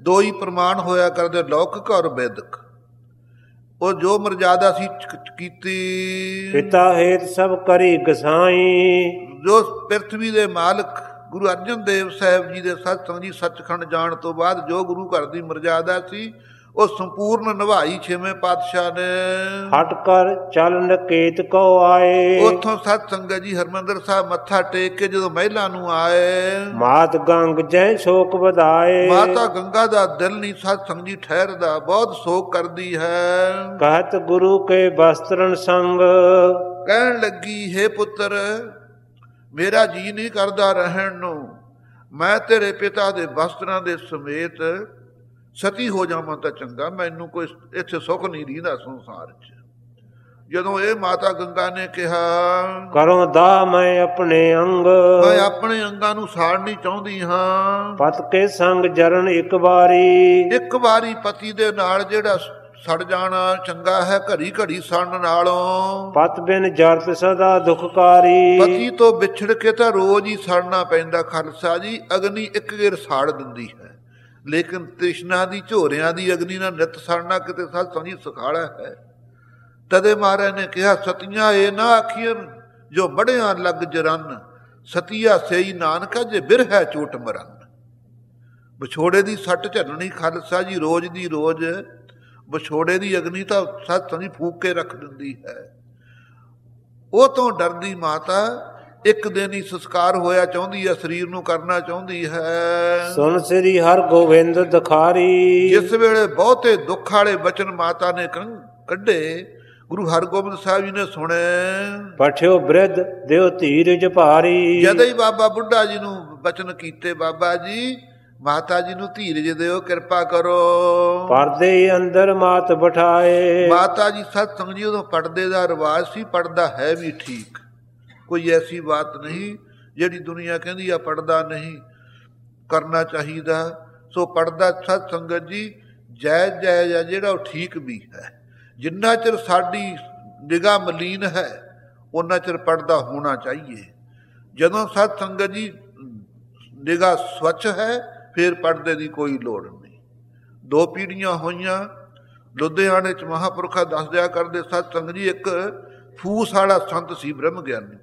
ਦੋ ਹੀ ਪ੍ਰਮਾਣ ਹੋਇਆ ਕਰਦੇ, ਲੌਕਿਕ ਔਰ ਵੈਦਿਕ। ਉਹ ਜੋ ਮਰਜ਼ਾਦਾ ਸੀ ਕੀਤੀ, ਪਿਤਾ ਹੇਤ ਸਭ ਕਰੀ ਗਸਾਈ। ਜੋ ਪ੍ਰਿਥਵੀ ਦੇ ਮਾਲਕ ਗੁਰੂ ਅਰਜਨ ਦੇਵ ਸਾਹਿਬ ਜੀ ਦੇ ਸਤਸੰਗ ਜੀ ਸੱਚਖੰਡ ਜਾਣ ਤੋਂ ਬਾਅਦ ਜੋ ਗੁਰੂ ਘਰ ਦੀ ਮਰਜ਼ਾਦਾ ਸੀ ਉਹ ਸੰਪੂਰਨ ਨਿਭਾਈ ਛੇਵੇਂ ਪਾਤਸ਼ਾਹ ਨੇ। ਹਟ ਕਰ ਚਲ ਨਕੇਤ ਕੋ ਆਏ। ਉੱਥੋਂ ਸਤ ਸੰਗਤ ਜੀ ਹਰਿਮੰਦਰ ਸਾਹਿਬ ਮੱਥਾ ਟੇਕ ਕੇ ਜਦੋਂ ਮਹਿਲਾ ਨੂੰ ਆਏ, ਮਾਤ ਗੰਗ ਜੈ ਸ਼ੋਕ ਵਧਾਏ। ਮਾਤਾ ਗੰਗਾ ਦਾ ਦਿਲ ਨਹੀਂ ਸਤ ਸੰਗ ਜੀ ਠਹਿਰਦਾ, ਬਹੁਤ ਸ਼ੋਕ ਕਰਦੀ ਹੈ। ਕਹਿਤ ਗੁਰੂ ਕੇ ਬਸਤਰਨ ਸੰਗ। ਕਹਿਣ ਲੱਗੀ, ਹੇ ਪੁੱਤਰ ਮੇਰਾ ਜੀ ਨਹੀਂ ਕਰਦਾ ਰਹਿਣ ਨੂੰ, ਮੈਂ ਤੇਰੇ ਪਿਤਾ ਦੇ ਵਸਤਰਾਂ ਦੇ ਸਮੇਤ ਸਤੀ ਹੋ ਜਾਵਾਂ ਤਾਂ ਚੰਗਾ, ਮੈਨੂੰ ਕੋਈ ਇੱਥੇ ਸੁੱਖ ਨਹੀਂ ਰਹਿੰਦਾ ਸੰਸਾਰ 'ਚ। ਜਦੋਂ ਇਹ ਮਾਤਾ ਗੰਗਾ ਨੇ ਕਿਹਾ, ਕਰੋ ਦਾ ਮੈਂ ਆਪਣੇ ਅੰਗ। ਮੈਂ ਆਪਣੇ ਅੰਗਾਂ ਨੂੰ ਸਾੜਨੀ ਚਾਹੁੰਦੀ ਹਾਂ। ਪਤ ਕੇ ਸੰਗ ਜਰਨ ਇੱਕ ਵਾਰੀ। ਇੱਕ ਵਾਰੀ ਪਤੀ ਦੇ ਨਾਲ ਜਿਹੜਾ ਸੜ ਜਾਣਾ ਚੰਗਾ ਹੈ ਘੜੀ ਘੜੀ ਸੜਨ ਨਾਲੋਂ। ਪਤ ਬਿਨ ਜਰਤ ਸਦਾ ਦੁਖਕਾਰੀ। ਪਤੀ ਤੋਂ ਵਿਛੜ ਕੇ ਤਾਂ ਰੋਜ਼ ਹੀ ਸੜਨਾ ਪੈਂਦਾ ਖਾਲਸਾ ਜੀ। ਅਗਨੀ ਇੱਕ ਗੇਰ ਸਾੜ ਦਿੰਦੀ ਹੈ, ਲੇਕਿਨ ਤ੍ਰਿਸ਼ਨਾ ਦੀ ਝੋਰਿਆਂ ਦੀ ਅਗਨੀ ਨਾਲ ਨਿਤ ਸੜਨਾ ਕਿਤੇ ਸਤ ਸੰਗੀ ਸੁਖਾਲਾ ਹੈ। ਤਦੇ ਮਹਾਰਾਜ ਨੇ ਕਿਹਾ, ਸਤੀਆਂ ਇਹ ਨਾ ਆਖੀਨ ਜੋ ਬੜਿਆਂ ਲੱਗ ਜਰਨ, ਸਤੀਆ ਸਈ ਨਾਨਕਾ ਜੇ ਬਿਰਹੈ ਚੋਟ ਮਰਨ। ਵਿਛੋੜੇ ਦੀ ਸੱਟ ਝੱਲਣੀ ਖਾਲਸਾ ਜੀ ਰੋਜ਼ ਦੀ ਰੋਜ਼। ਵਿਛੋੜੇ ਦੀ ਅਗਨੀ ਤਾਂ ਸਤ ਸੰਗੀ ਫੂਕ ਕੇ ਰੱਖ ਦਿੰਦੀ ਹੈ। ਉਹ ਤੋਂ ਡਰਦੀ ਮਾਤਾ ਇੱਕ ਦਿਨ ਹੀ ਸੰਸਕਾਰ ਹੋਇਆ ਚਾਹੁੰਦੀ ਹੈ, ਸਰੀਰ ਨੂੰ ਕਰਨਾ ਚਾਹੁੰਦੀ ਹੈ। ਸੁਣ ਸ੍ਰੀ ਹਰ ਗੋਬਿੰਦ ਦਖਾਰੀ। ਜਿਸ ਵੇਲੇ ਬਹੁਤੇ ਦੁੱਖ ਵਾਲੇ ਬਚਨ ਮਾਤਾ ਨੇ ਕੱਢੇ, ਗੁਰੂ ਹਰਗੋਬਿੰਦ ਸਾਹਿਬ ਜੀ ਨੇ ਸੁਣੇ। ਪਠਿਓ ਬਿਰਧ ਦਿਓ ਧੀਰਜ ਭਾਰੀ। ਜਦੋਂ ਹੀ ਬਾਬਾ ਬੁੱਢਾ ਜੀ ਨੂੰ ਬਚਨ ਕੀਤੇ, ਬਾਬਾ ਜੀ ਮਾਤਾ ਜੀ ਨੂੰ ਧੀਰਜ ਦਿਓ, ਕਿਰਪਾ ਕਰੋ। ਪਰਦੇ ਅੰਦਰ ਮਾਤ ਬਿਠਾਏ। ਮਾਤਾ ਜੀ ਸਤ ਸੰਗ ਜੀ ਉਦੋਂ ਪਰਦੇ ਦਾ ਰਿਵਾਜ ਸੀ, ਪਰਦਾ ਹੈ ਵੀ ਠੀਕ, ਕੋਈ ਐਸੀ ਬਾਤ ਨਹੀਂ ਜਿਹੜੀ ਦੁਨੀਆ ਕਹਿੰਦੀ ਆ ਪੜਦਾ ਨਹੀਂ ਕਰਨਾ ਚਾਹੀਦਾ। ਸੋ ਪੜਦਾ ਸਤ ਸੰਗਤ ਜੀ ਜਾਇਜ਼ ਜਾਇਜ਼ ਆ ਜਿਹੜਾ ਉਹ ਠੀਕ ਵੀ ਹੈ। ਜਿੰਨਾ ਚਿਰ ਸਾਡੀ ਨਿਗਾਹ ਮਲੀਨ ਹੈ ਉਹਨਾਂ ਚਿਰ ਪੜਦਾ ਹੋਣਾ ਚਾਹੀਏ। ਜਦੋਂ ਸਤ ਸੰਗਤ ਜੀ ਨਿਗਾਹ ਸਵੱਛ ਹੈ ਫਿਰ ਪੜਦੇ ਦੀ ਕੋਈ ਲੋੜ ਨਹੀਂ। ਦੋ ਪੀੜ੍ਹੀਆਂ ਹੋਈਆਂ ਲੁਧਿਆਣੇ 'ਚ ਮਹਾਂਪੁਰਖਾਂ ਦੱਸ ਦਿਆ ਕਰਦੇ ਸਤ ਸੰਗਤ ਜੀ, ਇੱਕ ਫੂਸ ਵਾਲਾ ਸੰਤ ਸੀ ਬ੍ਰਹਮ ਗਿਆਨੀ,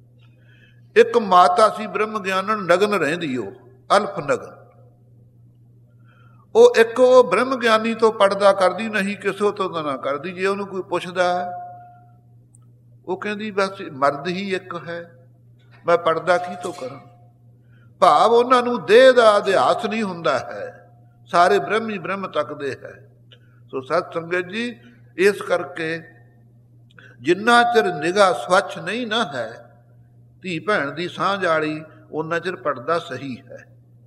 ਇੱਕ ਮਾਤਾ ਸੀ ਬ੍ਰਹਮ ਗਿਆਨਨ ਨਗਨ ਰਹਿੰਦੀ, ਉਹ ਅਲਫ ਨਗਨ। ਉਹ ਇੱਕ ਉਹ ਬ੍ਰਹਮ ਗਿਆਨੀ ਤੋਂ ਪੜਦਾ ਕਰਦੀ ਨਹੀਂ, ਕਿਸੇ ਤੋਂ ਤਾਂ ਨਾ ਕਰਦੀ। ਜੇ ਉਹਨੂੰ ਕੋਈ ਪੁੱਛਦਾ ਉਹ ਕਹਿੰਦੀ ਬਸ ਮਰਦ ਹੀ ਇੱਕ ਹੈ, ਮੈਂ ਪੜਦਾ ਕੀ ਤੋਂ ਕਰਾਂ। ਭਾਵ ਉਹਨਾਂ ਨੂੰ ਦੇਹ ਦਾ ਅਧਿਆਸ ਨਹੀਂ ਹੁੰਦਾ ਹੈ, ਸਾਰੇ ਬ੍ਰਹਮ ਹੀ ਬ੍ਰਹਮ ਤੱਕਦੇ ਹੈ। ਸੋ ਸਤ ਸੰਗਤ ਜੀ ਇਸ ਕਰਕੇ ਜਿੰਨਾ ਚਿਰ ਨਿਗਾਹ ਸਵੱਛ ਨਹੀਂ ਨਾ ਹੈ ਧੀ ਭੈਣ ਦੀ ਸਾਂਝ ਵਾਲੀ, ਉਹਨਾਂ ਚਿਰ ਪੜਦਾ ਸਹੀ ਹੈ।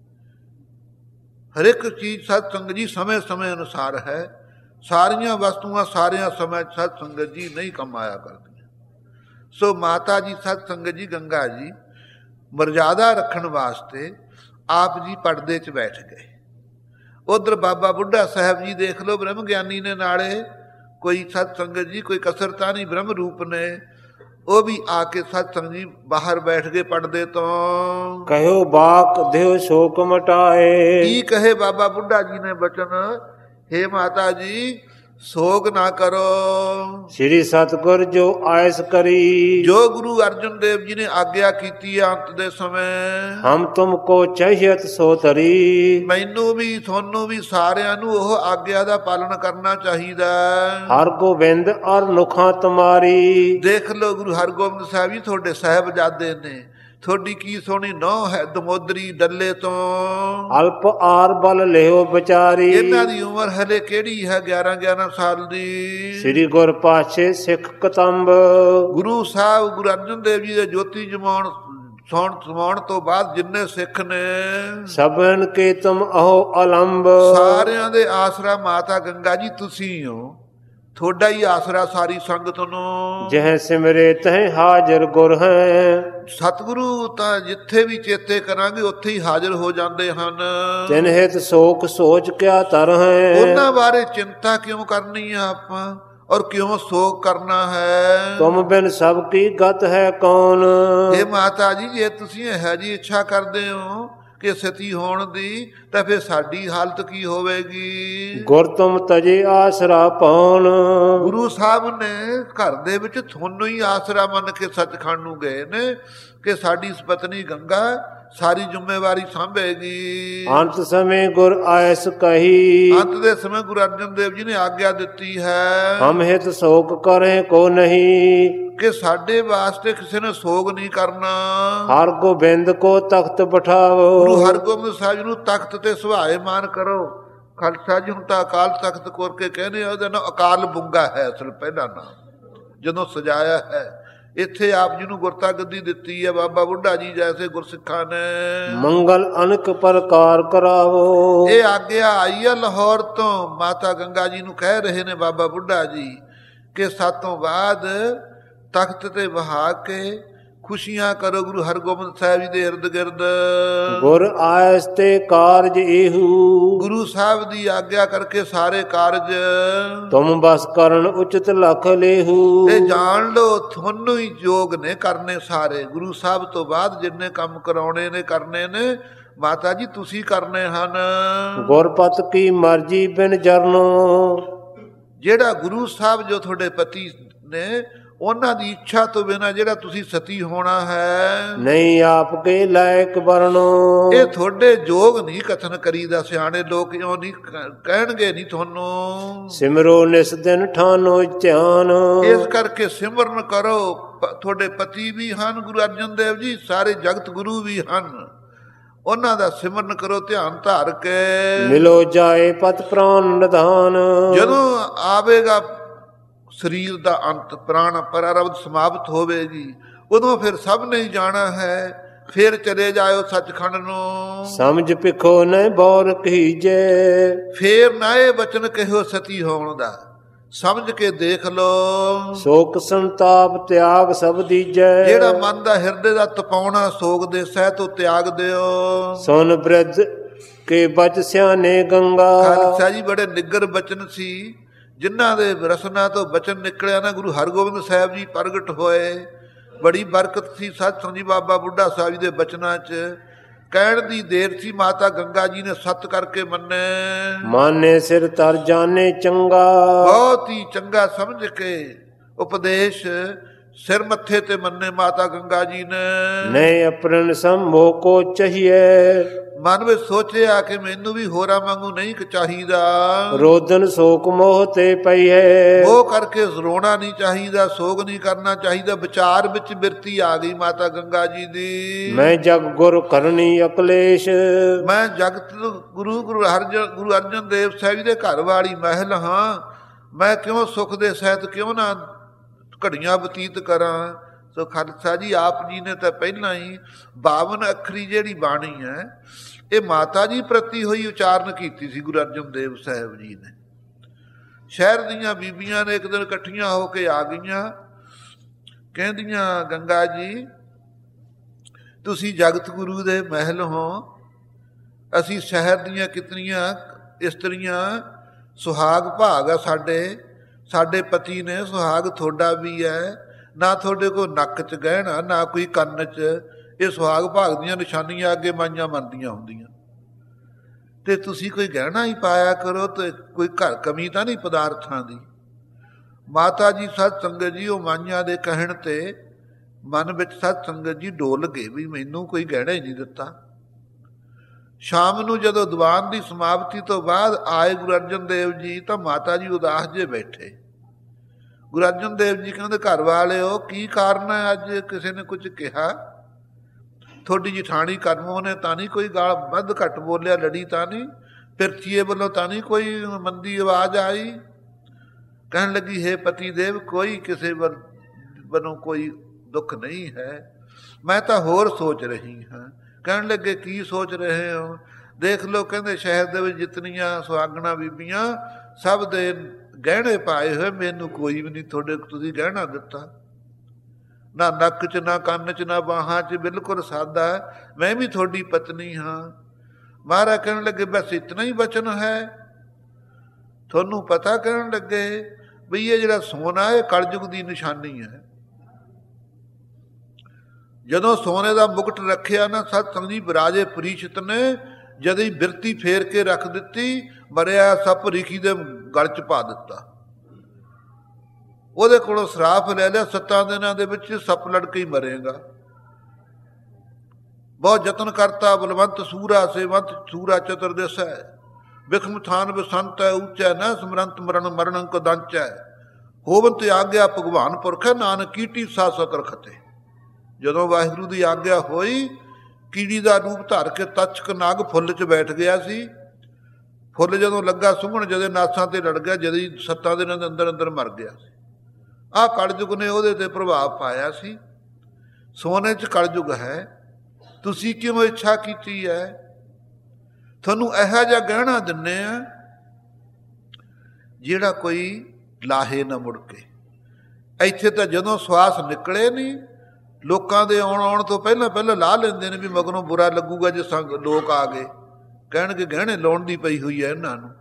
ਹਰ ਇੱਕ ਚੀਜ਼ ਸਤ ਸੰਗਤ ਜੀ ਸਮੇਂ ਸਮੇਂ ਅਨੁਸਾਰ ਹੈ। ਸਾਰੀਆਂ ਵਸਤੂਆਂ ਸਾਰਿਆਂ ਸਮੇਂ ਸਤ ਸੰਗਤ ਜੀ ਨਹੀਂ ਕੰਮ ਆਇਆ ਕਰਦੀਆਂ। ਸੋ ਮਾਤਾ ਜੀ ਸਤ ਸੰਗਤ ਜੀ ਗੰਗਾ ਜੀ ਮਰਜ਼ਾਦਾ ਰੱਖਣ ਵਾਸਤੇ ਆਪ ਜੀ ਪਰਦੇ 'ਚ ਬੈਠ ਗਏ। ਉਧਰ ਬਾਬਾ ਬੁੱਢਾ ਸਾਹਿਬ ਜੀ ਦੇਖ ਲਓ ਬ੍ਰਹਮ ਗਿਆਨੀ ਨੇ ਨਾਲੇ, ਕੋਈ ਸਤ ਸੰਗਤ ਜੀ ਕੋਈ ਕਸਰ ਤਾਂ ਨਹੀਂ, ਬ੍ਰਹਮ ਰੂਪ ਨੇ। ਉਹ ਵੀ ਆ ਕੇ ਸਤ ਸੰਗਤ ਜੀ ਬਾਹਰ ਬੈਠ ਗਏ ਪਰਦੇ ਤੋਂ। ਕਹਿਓ ਬਾਕ ਦਿਓ ਸ਼ੋਕ ਮਟਾਏ। ਕੀ ਕਹੇ ਬਾਬਾ ਬੁੱਢਾ ਜੀ ਨੇ ਬਚਨ, ਹੇ ਮਾਤਾ ਜੀ ਸੋਗ ਨਾ ਕਰੋ। ਸ੍ਰੀ ਸਤਿਗੁਰ ਜੋ ਆਇਸ ਕਰੀ। ਜੋ ਗੁਰੂ ਅਰਜਨ ਦੇਵ ਜੀ ਨੇ ਆਗਿਆ ਕੀਤੀ ਹੈ ਅੰਤ ਦੇ ਸਮੇਂ, ਹਮ ਤੁਮ ਕੋ ਚਾਹੀਤ ਸੋ ਧਰੀ। ਮੈਨੂੰ ਵੀ ਤੁਹਾਨੂੰ ਵੀ ਸਾਰਿਆਂ ਨੂੰ ਉਹ ਆਗਿਆ ਦਾ ਪਾਲਣ ਕਰਨਾ ਚਾਹੀਦਾ। ਹਰ ਗੋਬਿੰਦ ਔਰ ਨੁਖਾਂ ਤੁਮਾਰੀ। ਦੇਖ ਲਓ ਗੁਰੂ ਹਰਗੋਬਿੰਦ ਸਾਹਿਬ ਜੀ ਤੁਹਾਡੇ ਸਾਹਿਬਜ਼ਾਦੇ ਨੇ, ਤੁਹਾਡੀ ਕੀ ਸੋਹਣੀ ਨਹੁੰ ਹੈ ਦਮੋਦਰੀ ਡੱਲੇ ਤੋਂ। ਅਲਪ ਆਰ ਬਲ ਲਿਓ ਵਿਚਾਰੀ। ਇਹਨਾਂ ਦੀ ਉਮਰ ਹਲੇ ਕਿਹੜੀ ਹੈ, ਗਿਆਰਾਂ ਗਿਆਰਾਂ ਸਾਲ ਦੀ। ਸ੍ਰੀ ਗੁਰ ਪਾਤਸ਼ਾਹ ਸਿੱਖ ਕਤੰਬ। ਗੁਰੂ ਸਾਹਿਬ ਗੁਰੂ ਅਰਜਨ ਦੇਵ ਜੀ ਦੇ ਜੋਤੀ ਜਮਾਉਣ ਸੌਣ ਸਮਾਉਣ ਤੋਂ ਬਾਅਦ ਜਿੰਨੇ ਸਿੱਖ ਨੇ, ਸਭਨ ਕੇ ਤੁਮ ਅਹੋ ਅਲੰਬ। ਸਾਰਿਆਂ ਦੇ ਆਸਰਾ ਮਾਤਾ ਗੰਗਾ ਜੀ ਤੁਸੀਂ ਹੋ, ਤੁਹਾਡਾ ਹੀ ਆਸਰਾ ਸਾਰੀ ਸੰਗਤ ਨੂੰ। ਜਹ ਸਿਮਰੇ ਤਹਿ ਹਾਜ਼ਰ ਗੁਰ ਹੈ। ਸਤਿਗੁਰੂ ਤਾਂ ਜਿੱਥੇ ਵੀ ਚੇਤੇ ਕਰਾਂਗੇ ਉੱਥੇ ਹੀ ਹਾਜ਼ਰ ਹੋ ਜਾਂਦੇ ਹਨ। ਤਿਨ ਹਿਤ ਸੋਕ ਸੋਚ ਕਿਆ ਤਰ ਹੈ। ਉਹਨਾਂ ਬਾਰੇ ਚਿੰਤਾ ਕਿਉਂ ਕਰਨੀ ਆ ਆਪਾਂ, ਔਰ ਕਿਉਂ ਸੋਗ ਕਰਨਾ ਹੈ। ਤੁਮ ਬਿਨ ਸਭ ਕੀ ਗਤ ਹੈ ਕੌਣ। ਇਹ ਮਾਤਾ ਜੀ ਜੇ ਤੁਸੀਂ ਇਹੋ ਜਿਹੀ ਇੱਛਾ ਕਰਦੇ ਹੋ ਕਿ ਸਤੀ ਹੋਣ ਦੀ, ਤਾਂ ਫਿਰ ਸਾਡੀ ਹਾਲਤ ਕੀ ਹੋਵੇਗੀ। ਗੁਰ ਤੁਮ ਤਜੇ ਆਸਰਾ ਪਾਉਣ। ਗੁਰੂ ਸਾਹਿਬ ਨੇ ਘਰ ਦੇ ਵਿੱਚ ਤੁਹਾਨੂੰ ਹੀ ਆਸਰਾ ਮੰਨ ਕੇ ਸੱਚਖੰਡ ਨੂੰ ਗਏ ਨੇ ਕਿ ਸਾਡੀ ਪਤਨੀ ਗੰਗਾ ਸਾਰੀ ਜ਼ਿੰਮੇਵਾਰੀ ਸਾਂਭੇਗੀ। ਅੰਤ ਸਮੇਂ ਗੁਰ ਆਇਸ ਕਹੀ। ਅੰਤ ਦੇ ਸਮੇਂ ਗੁਰੂ ਅਰਜਨ ਦੇਵ ਜੀ ਨੇ ਆਗਿਆ ਦਿੱਤੀ ਹੈ, ਹਮ ਹਿਤ ਸ਼ੋਕ ਕਰੇ ਕੋ ਨਹੀਂ। ਕਿ ਸਾਡੇ ਵਾਸਤੇ ਕਿਸੇ ਨੇ ਸੋਗ ਨਹੀਂ ਕਰਨਾ। ਹਰ ਗੋਬਿੰਦ ਕੋ ਤਖਤ ਬਿਠਾਵੋ। ਗੁਰੂ ਹਰਗੋਬਿੰਦ ਸਾਹਿਬ ਜੀ ਨੂੰ ਤਖਤ ਤੇ ਸੁਭਾਏਮਾਨ ਕਰੋ। ਖਾਲਸਾ ਜੀ ਹੁਣ ਤਾਂ ਅਕਾਲ ਤਖਤ ਕੋਰ ਕੇ ਕਹਿੰਦੇ ਆ, ਉਹਦਾ ਨਾਮ ਅਕਾਲ ਬੁੰਗਾ ਹੈ ਅਸਲ ਪਹਿਲਾ ਨਾਮ, ਜਦੋਂ ਸਜਾਇਆ ਹੈ। ਇੱਥੇ ਆਪ ਜੀ ਨੂੰ ਗੁਰਤਾ ਗੱਦੀ ਦਿੱਤੀ ਹੈ ਬਾਬਾ ਬੁੱਢਾ ਜੀ ਜੈਸੇ ਗੁਰਸਿੱਖਾਂ ਨੇ। ਮੰਗਲ ਅਨਕ ਪ੍ਰਕਾਰ ਕਰਾਵੋ। ਇਹ ਆਗਿਆ ਆਈ ਹੈ ਲਾਹੌਰ ਤੋਂ। ਮਾਤਾ ਗੰਗਾ ਜੀ ਨੂੰ ਕਹਿ ਰਹੇ ਨੇ ਬਾਬਾ ਬੁੱਢਾ ਜੀ ਕਿ ਸਾਤੋਂ ਬਾਅਦ ਤਖਤ ਤੇ ਬਹਾ ਕੇ ਖੁਸ਼ੀਆਂ ਕਰੋ ਗੁਰੂ ਹਰਗੋਬਿੰਦ ਸਾਹਿਬ ਜੀ ਦੇ ਇਰਦ ਗਿਰਦ। ਗੁਰ ਆਇਸ ਤੇ ਕਾਰਜ ਇਹੂ। ਗੁਰੂ ਸਾਹਿਬ ਦੀ ਆਗਿਆ ਕਰਕੇ ਸਾਰੇ ਕਾਰਜ ਤੁਮ ਬਸ ਕਰਨ ਉਚਿਤ ਲਖ ਲੇਹੂ। ਇਹ ਜਾਣ ਲੋ ਤੁਹਾਨੂੰ ਹੀ ਯੋਗ ਨੇ ਕਰਨੇ ਸਾਰੇ। ਗੁਰੂ ਸਾਹਿਬ ਤੋਂ ਬਾਅਦ ਜਿੰਨੇ ਕੰਮ ਕਰਾਉਣੇ ਨੇ ਕਰਨੇ ਨੇ ਮਾਤਾ ਜੀ ਤੁਸੀਂ ਕਰਨੇ ਹਨ। ਗੁਰਪਤ ਕੀ ਮਰਜੀ ਬਿਨ ਜਰਨੋ। ਜਿਹੜਾ ਗੁਰੂ ਸਾਹਿਬ ਜੋ ਤੁਹਾਡੇ ਪਤੀ ਨੇ ਉਹਨਾਂ ਦੀ ਇੱਛਾ ਤੋਂ ਬਿਨਾਂ ਜਿਹੜਾ ਤੁਸੀਂ ਸਤੀ ਹੋਣਾ ਹੈ ਨਹੀਂ ਆਪ ਕੇ ਲਾਇਕ ਵਰਨੋ। ਇਹ ਤੁਹਾਡੇ ਜੋਗ ਨਹੀਂ ਕਥਨ ਕਰੀਦਾ। ਸਿਆਣੇ ਲੋਕ ਇਉਂ ਨਹੀਂ ਕਹਿਣਗੇ ਨਹੀਂ ਤੁਹਾਨੂੰ। ਸਿਮਰੋ ਨਿਸ ਦਿਨ ਠਾਨੋ ਧਿਆਨ। ਇਸ ਕਰਕੇ ਸਿਮਰਨ ਕਰੋ। ਤੁਹਾਡੇ ਪਤੀ ਵੀ ਹਨ ਗੁਰੂ ਅਰਜਨ ਦੇਵ ਜੀ, ਸਾਰੇ ਜਗਤ ਗੁਰੂ ਵੀ ਹਨ, ਉਹਨਾਂ ਦਾ ਸਿਮਰਨ ਕਰੋ ਧਿਆਨ ਧਾਰ ਕੇ। ਮਿਲੋ ਜਾਏ ਪਤ ਪ੍ਰਾਨ ਨਿਧਾਨ। ਜਦੋਂ ਆਵੇਗਾ ਸਰੀਰ ਦਾ ਅੰਤ, ਪ੍ਰਾਣ ਪ੍ਰਾਰਬਧ ਸਮਾਪਤ ਹੋਵੇਗੀ, ਉਦੋਂ ਫਿਰ ਸਭ ਨੇ ਜਾਣਾ ਹੈ। ਫਿਰ ਚਲੇ ਜਾਇਓ ਸੱਚਖੰਡ ਨੂੰ। ਸਮਝ ਭਿਖੋ ਨ ਬੌਰ ਕੀਜੇ। ਫੇਰ ਨਾ ਇਹ ਬਚਨ ਕਹਿਓ ਸਤੀ ਹੋਣ ਦਾ, ਸਮਝ ਕੇ ਦੇਖ ਲੋ। ਸੋਕ ਸੰਤਾਪ ਤਿਆਗ ਸਭ ਦੀਜੈ। ਜਿਹੜਾ ਮਨ ਦਾ ਹਿਰਦੇ ਦਾ ਤਪਾਉਣਾ ਸੋਗ ਦੇ ਸਹਿਤ ਤਿਆਗ ਦਿਓ। ਸੁਨ ਬ੍ਰਿਧ ਕੇ ਬਚ ਸਿਆਨੇ ਗੰਗਾ। ਖਾਲਸਾ ਜੀ ਬੜੇ ਨਿੱਗਰ ਬਚਨ ਸੀ ਜਿਨ੍ਹਾਂ ਦੇ ਰਸਨਾ ਤੋਂ ਬਚਨ ਨਿਕਲਿਆ ਨਾ ਗੁਰੂ ਹਰਗੋਬਿੰਦ ਸਾਹਿਬ ਜੀ ਪ੍ਰਗਟ ਹੋਏ। ਬੜੀ ਬਰਕਤ ਸੀ ਸਤਿਸੰਗ ਜੀ ਬਾਬਾ ਬੁੱਢਾ ਸਾਹਿਬ ਜੀ ਦੇ ਬਚਨਾਂ 'ਚ। ਕਹਿਣ ਦੀ ਦੇਰ ਸੀ ਮਾਤਾ ਗੰਗਾ ਜੀ ਨੇ ਸੱਤ ਕਰਕੇ ਮੰਨੇ। ਮਾਨੇ ਸਿਰ ਤਰ ਜਾਣੇ ਚੰਗਾ। ਬਹੁਤ ਹੀ ਚੰਗਾ ਸਮਝ ਕੇ ਉਪਦੇਸ਼ ਸਿਰ ਮੱਥੇ ਤੇ ਮੰਨੇ ਮਾਤਾ ਗੰਗਾ ਜੀ ਨੇ। ਨਹੀਂ ਅਪਰਨ ਸੰਭੋ ਕੋ ਚਾਹੀਏ। ਮਨ ਵਿੱਚ ਸੋਚਿਆ ਕਿ ਮੈਨੂੰ ਵੀ ਹੋਰਾਂ ਵਾਂਗੂ ਨਹੀਂ ਚਾਹੀਦਾ। ਰੋਦਨ ਸੋਕ ਮੋਹ ਤੇ ਪਈ ਹੈ। ਉਹ ਕਰਕੇ ਰੋਣਾ ਨਹੀਂ ਚਾਹੀਦਾ, ਸੋਗ ਨਹੀਂ ਕਰਨਾ ਚਾਹੀਦਾ। ਵਿਚਾਰ ਵਿੱਚ ਬਿਰਤੀ ਆ ਗਈ ਮਾਤਾ ਗੰਗਾ ਜੀ ਦੀ। ਮੈਂ ਜਗ ਗੁਰ ਕਰਨੀ ਅਕਲੇਸ਼। ਮੈਂ ਜਗਤ ਗੁਰੂ ਗੁਰੂ ਹਰਜਨ ਗੁਰੂ ਅਰਜਨ ਦੇਵ ਸਾਹਿਬ ਜੀ ਦੇ ਘਰ ਵਾਲੀ ਮਹਿਲ ਹਾਂ। ਮੈਂ ਕਿਉਂ ਸੁਖ ਦੇ ਸਹਿਤ ਕਿਉਂ ਨਾ ਘੜੀਆਂ ਬਤੀਤ ਕਰਾਂ। ਸੋ ਖਾਲਸਾ ਜੀ ਆਪ ਜੀ ਨੇ ਤਾਂ ਪਹਿਲਾਂ ਹੀ ਬਾਵਨ ਅੱਖਰੀ ਜਿਹੜੀ ਬਾਣੀ ਹੈ ਇਹ ਮਾਤਾ ਜੀ ਪ੍ਰਤੀ ਹੋਈ ਉਚਾਰਨ ਕੀਤੀ ਸੀ ਗੁਰੂ ਅਰਜਨ ਦੇਵ ਸਾਹਿਬ ਜੀ ਨੇ। ਸ਼ਹਿਰ ਦੀਆਂ ਬੀਬੀਆਂ ਨੇ ਇੱਕ ਦਿਨ ਇਕੱਠੀਆਂ ਹੋ ਕੇ ਆ ਗਈਆਂ, ਕਹਿੰਦੀਆਂ ਗੰਗਾ ਜੀ ਤੁਸੀਂ ਜਗਤ ਗੁਰੂ ਦੇ ਮਹਿਲ ਹੋ, ਅਸੀਂ ਸ਼ਹਿਰ ਦੀਆਂ ਕਿਤਨੀਆਂ ਇਸਤਰੀਆਂ ਸੁਹਾਗ ਭਾਗ ਆ ਸਾਡੇ ਸਾਡੇ ਪਤੀ ਨੇ, ਸੁਹਾਗ ਤੁਹਾਡਾ ਵੀ ਹੈ। ਨਾ ਤੁਹਾਡੇ ਕੋਲ ਨੱਕ 'ਚ ਗਹਿਣਾ ਨਾ ਕੋਈ ਕੰਨ 'ਚ। ਇਹ ਸੁਹਾਗ ਭਾਗ ਦੀਆਂ ਨਿਸ਼ਾਨੀਆਂ ਅੱਗੇ ਮਾਈਆਂ ਮੰਨਦੀਆਂ ਹੁੰਦੀਆਂ। ਤੇ ਤੁਸੀਂ ਕੋਈ ਗਹਿਣਾ ਹੀ ਪਾਇਆ ਕਰੋ ਤੇ ਕੋਈ ਘਰ ਕਮੀ ਤਾਂ ਨਹੀਂ ਪਦਾਰਥਾਂ ਦੀ। ਮਾਤਾ ਜੀ ਸਤ ਸੰਗਤ ਜੀ ਉਹ ਮਾਈਆਂ ਦੇ ਕਹਿਣ ਤੇ ਮਨ ਵਿੱਚ ਸਤ ਸੰਗਤ ਜੀ ਡੋਲ ਗਏ ਵੀ ਮੈਨੂੰ ਕੋਈ ਗਹਿਣਾ ਹੀ ਨਹੀਂ ਦਿੱਤਾ। ਸ਼ਾਮ ਨੂੰ ਜਦੋਂ ਦੀਵਾਨ ਦੀ ਸਮਾਪਤੀ ਤੋਂ ਬਾਅਦ ਆਏ ਗੁਰੂ ਅਰਜਨ ਦੇਵ ਜੀ ਤਾਂ ਮਾਤਾ ਜੀ ਉਦਾਸ ਜੇ ਬੈਠੇ। ਗੁਰੂ ਅਰਜਨ ਦੇਵ ਜੀ ਕਹਿੰਦੇ ਘਰ ਵਾਲਿਓ ਕੀ ਕਾਰਨ ਹੈ, ਅੱਜ ਕਿਸੇ ਨੇ ਕੁਝ ਕਿਹਾ? ਤੁਹਾਡੀ ਜਠਾਣੀ ਕਰਮੋਂ ਨੇ ਤਾਂ ਨਹੀਂ ਕੋਈ ਗਾਲ ਵੱਧ ਘੱਟ ਬੋਲਿਆ, ਲੜੀ ਤਾਂ ਨਹੀਂ, ਪਿਰਥੀਏ ਵੱਲੋਂ ਤਾਂ ਨਹੀਂ ਕੋਈ ਮੰਦੀ ਆਵਾਜ਼ ਆਈ? ਕਹਿਣ ਲੱਗੀ ਹੈ ਪਤੀ ਦੇਵ ਕੋਈ ਕਿਸੇ ਵੱਲੋਂ ਕੋਈ ਦੁੱਖ ਨਹੀਂ ਹੈ, ਮੈਂ ਤਾਂ ਹੋਰ ਸੋਚ ਰਹੀ ਹਾਂ। ਕਹਿਣ ਲੱਗੇ ਕੀ ਸੋਚ ਰਹੇ ਹੋ? ਦੇਖ ਲਓ ਕਹਿੰਦੇ ਸ਼ਹਿਰ ਦੇ ਵਿੱਚ ਜਿਤਨੀਆਂ ਸੁਹਾਗਣਾ ਬੀਬੀਆਂ ਸਭ ਦੇ ਗਹਿਣੇ ਪਾਏ ਹੋਏ, ਮੈਨੂੰ ਕੋਈ ਵੀ ਨਹੀਂ ਤੁਹਾਡੇ ਤੁਸੀਂ ਗਹਿਣਾ ਦਿੱਤਾ। ਨਾ ਨੱਕ 'ਚ ਨਾ ਕੰਨ 'ਚ ਨਾ ਬਾਹਾਂ 'ਚ, ਬਿਲਕੁਲ ਸਾਦਾ। ਮੈਂ ਵੀ ਤੁਹਾਡੀ ਪਤਨੀ ਹਾਂ। ਮਹਾਰਾਜ ਕਹਿਣ ਲੱਗੇ ਬਸ ਇਤਨਾ ਹੀ ਬਚਨ ਹੈ ਤੁਹਾਨੂੰ ਪਤਾ? ਕਹਿਣ ਲੱਗੇ ਵੀ ਇਹ ਜਿਹੜਾ ਸੋਨਾ ਇਹ ਕਲਯੁਗ ਦੀ ਨਿਸ਼ਾਨੀ ਹੈ। ਜਦੋਂ ਸੋਨੇ ਦਾ ਮੁਕਟ ਰੱਖਿਆ ਨਾ ਸਤ ਸੰਗ ਜੀ ਰਾਜੇ ਪਰੀਸ਼ਤ ਨੇ, ਜਦ ਹੀ ਬਿਰਤੀ ਫੇਰ ਕੇ ਰੱਖ ਦਿੱਤੀ, ਮਰਿਆ ਸੱਪ ਰਿਖੀ ਦੇ ਗਲ ਚ ਪਾ ਦਿੱਤਾ। ਉਹਦੇ ਕੋਲੋਂ ਸਰਾਪ ਲੈ ਲਿਆ, ਸੱਤਾਂ ਦਿਨਾਂ ਦੇ ਵਿੱਚ ਸੱਪ ਲੜ ਕੇ ਹੀ ਮਰੇਗਾ। ਬਹੁਤ ਯਤਨ ਕਰਤਾ, ਬਲਵੰਤ ਸੂਰਾ ਸੇਵੰਤ ਸੂਰਾ ਚਤੁਰ ਦਿਸੈ, ਵਿਖਮ ਥਾਨ ਬਸੰਤ ਹੈ ਉੱਚੈ, ਨਾ ਸਮਰੰਤ ਮਰਨ ਮਰਨ ਕੋ ਦੰਚੈ, ਹੋਵੰਤ ਆਗਿਆ ਭਗਵਾਨ ਪੁਰਖੈ, ਨਾਨਕ ਕੀਟੀ ਸਾ ਸਕਰ ਖਤੇ। ਜਦੋਂ ਵਾਹਿਗੁਰੂ ਦੀ ਆਗਿਆ ਹੋਈ, ਕੀੜੀ ਦਾ ਰੂਪ ਧਰ ਕੇ ਤਚਕ ਨਾਗ ਫੁੱਲ 'ਚ ਬੈਠ ਗਿਆ ਸੀ। ਫੁੱਲ ਜਦੋਂ ਲੱਗਾ ਸੁੰਘਣ, ਜਦੇ ਨਾਸਾਂ ਤੇ ਲੜ ਗਿਆ, ਜਦ ਹੀ ਸੱਤਾਂ ਦਿਨਾਂ ਦੇ ਅੰਦਰ ਅੰਦਰ ਮਰ ਗਿਆ ਸੀ। ਆਹ ਕਲਯੁਗ ਨੇ ਉਹਦੇ ਤੇ ਪ੍ਰਭਾਵ ਪਾਇਆ ਸੀ। ਸੋਨੇ 'ਚ ਕਲਯੁਗ ਹੈ, ਤੁਸੀਂ ਕਿਉਂ ਇੱਛਾ ਕੀਤੀ ਹੈ? ਤੁਹਾਨੂੰ ਇਹੋ ਜਿਹਾ ਗਹਿਣਾ ਦਿੰਨੇ ਆ ਜਿਹੜਾ ਕੋਈ ਲਾਹੇ ਨਾ ਮੁੜ ਕੇ। ਇੱਥੇ ਤਾਂ ਜਦੋਂ ਸਵਾਸ ਨਿਕਲੇ ਨਹੀਂ, ਲੋਕਾਂ ਦੇ ਆਉਣ ਆਉਣ ਤੋਂ ਪਹਿਲਾਂ ਪਹਿਲਾਂ ਲਾਹ ਲੈਂਦੇ ਨੇ ਵੀ ਮਗਰੋਂ ਬੁਰਾ ਲੱਗੂਗਾ ਜੇ ਸੰਗ ਲੋਕ ਆ ਗਏ, ਕਹਿਣਗੇ ਗਹਿਣੇ ਲਾਉਣ ਦੀ ਪਈ ਹੋਈ ਹੈ ਇਹਨਾਂ ਨੂੰ।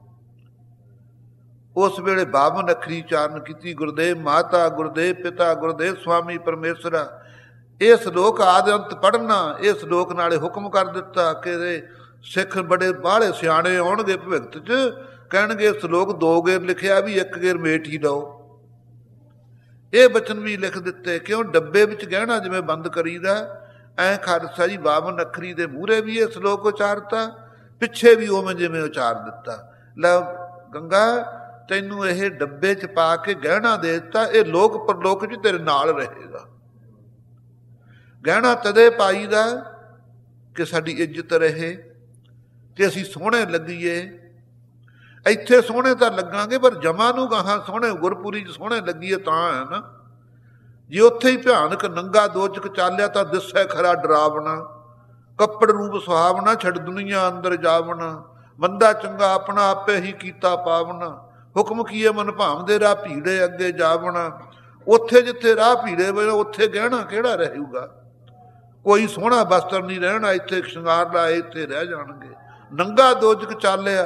ਉਸ ਵੇਲੇ ਬਾਵਨ ਅੱਖਰੀ ਚਾਰਨ ਕੀਤੀ, ਗੁਰਦੇਵ ਮਾਤਾ, ਗੁਰਦੇਵ ਪਿਤਾ, ਗੁਰਦੇਵ ਸਵਾਮੀ ਪਰਮੇਸ਼ਰਾ। ਇਹ ਸਲੋਕ ਆਦਿ ਅੰਤ ਪੜ੍ਹਨਾ, ਇਹ ਸਲੋਕ ਨਾਲੇ ਹੁਕਮ ਕਰ ਦਿੱਤਾ ਕਿ ਸਿੱਖ ਬੜੇ ਬਾਹਲੇ ਸਿਆਣੇ ਆਉਣਗੇ ਭਵਿੱਖ 'ਚ, ਕਹਿਣਗੇ ਸਲੋਕ ਦੋ ਗੇਰ ਲਿਖਿਆ ਵੀ ਇੱਕ ਗੇਰ ਮੇਟ ਹੀ ਲਓ। ਇਹ ਬਚਨ ਵੀ ਲਿਖ ਦਿੱਤੇ, ਕਿਉਂ ਡੱਬੇ ਵਿੱਚ ਗਹਿਣਾ ਜਿਵੇਂ ਬੰਦ ਕਰੀਦਾ, ਐਂ ਖਾਲਸਾ ਜੀ ਬਾਵਨ ਅੱਖਰੀ ਦੇ ਮੂਹਰੇ ਵੀ ਇਹ ਸਲੋਕ ਉਚਾਰਤਾ, ਪਿੱਛੇ ਵੀ ਉਵੇਂ ਜਿਵੇਂ ਉਚਾਰ ਦਿੱਤਾ। ਲੈ ਗੰਗਾ, ਤੈਨੂੰ ਇਹ ਡੱਬੇ 'ਚ ਪਾ ਕੇ ਗਹਿਣਾ ਦੇ ਦਿੱਤਾ, ਇਹ ਲੋਕ ਪਰਲੋਕ 'ਚ ਤੇਰੇ ਨਾਲ ਰਹੇਗਾ। ਗਹਿਣਾ ਤਦੇ ਪਾਈਦਾ ਕਿ ਸਾਡੀ ਇੱਜ਼ਤ ਰਹੇ, ਕਿ ਅਸੀਂ ਸੋਹਣੇ ਲੱਗੀਏ। ਇੱਥੇ ਸੋਹਣੇ ਤਾਂ ਲੱਗਾਂਗੇ, ਪਰ ਜਮਾਂ ਨੂੰ ਗਾਹਾਂ ਸੋਹਣੇ ਗੁਰਪੁਰੀ 'ਚ ਸੋਹਣੇ ਲੱਗੀਏ ਤਾਂ ਹੈ ਨਾ। ਜੇ ਉੱਥੇ ਹੀ ਭਿਆਨਕ ਨੰਗਾ ਦੋਚਕ ਚਾਲਿਆ ਤਾਂ ਦਿਸੈ ਖਰਾ ਡਰਾਵਣਾ, ਕੱਪੜ ਰੂਪ ਸੁਹਾਵਣਾ, ਛੱਡ ਦੁਨੀਆ ਅੰਦਰ ਜਾਵਣਾ, ਮੰਦਾ ਚੰਗਾ ਆਪਣਾ ਆਪੇ ਹੀ ਕੀਤਾ ਪਾਵਣਾ, ਹੁਕਮ ਕੀਏ ਮਨ ਭਾਵਦੇ ਰਾਹ ਭੀੜੇ ਅੱਗੇ ਜਾਵਣਾ। ਉੱਥੇ ਜਿੱਥੇ ਰਾਹ ਭੀੜੇ ਵੇ ਉੱਥੇ ਗਹਿਣਾ ਕਿਹੜਾ ਰਹੂਗਾ? ਕੋਈ ਸੋਹਣਾ ਬਸਤਰ ਨਹੀਂ ਰਹਿਣਾ, ਇੱਥੇ ਸ਼ਿੰਗਾਰ ਲਾਏ ਇੱਥੇ ਰਹਿ ਜਾਣਗੇ। ਨੰਗਾ ਦੋਜਕ ਚਾਲਿਆ,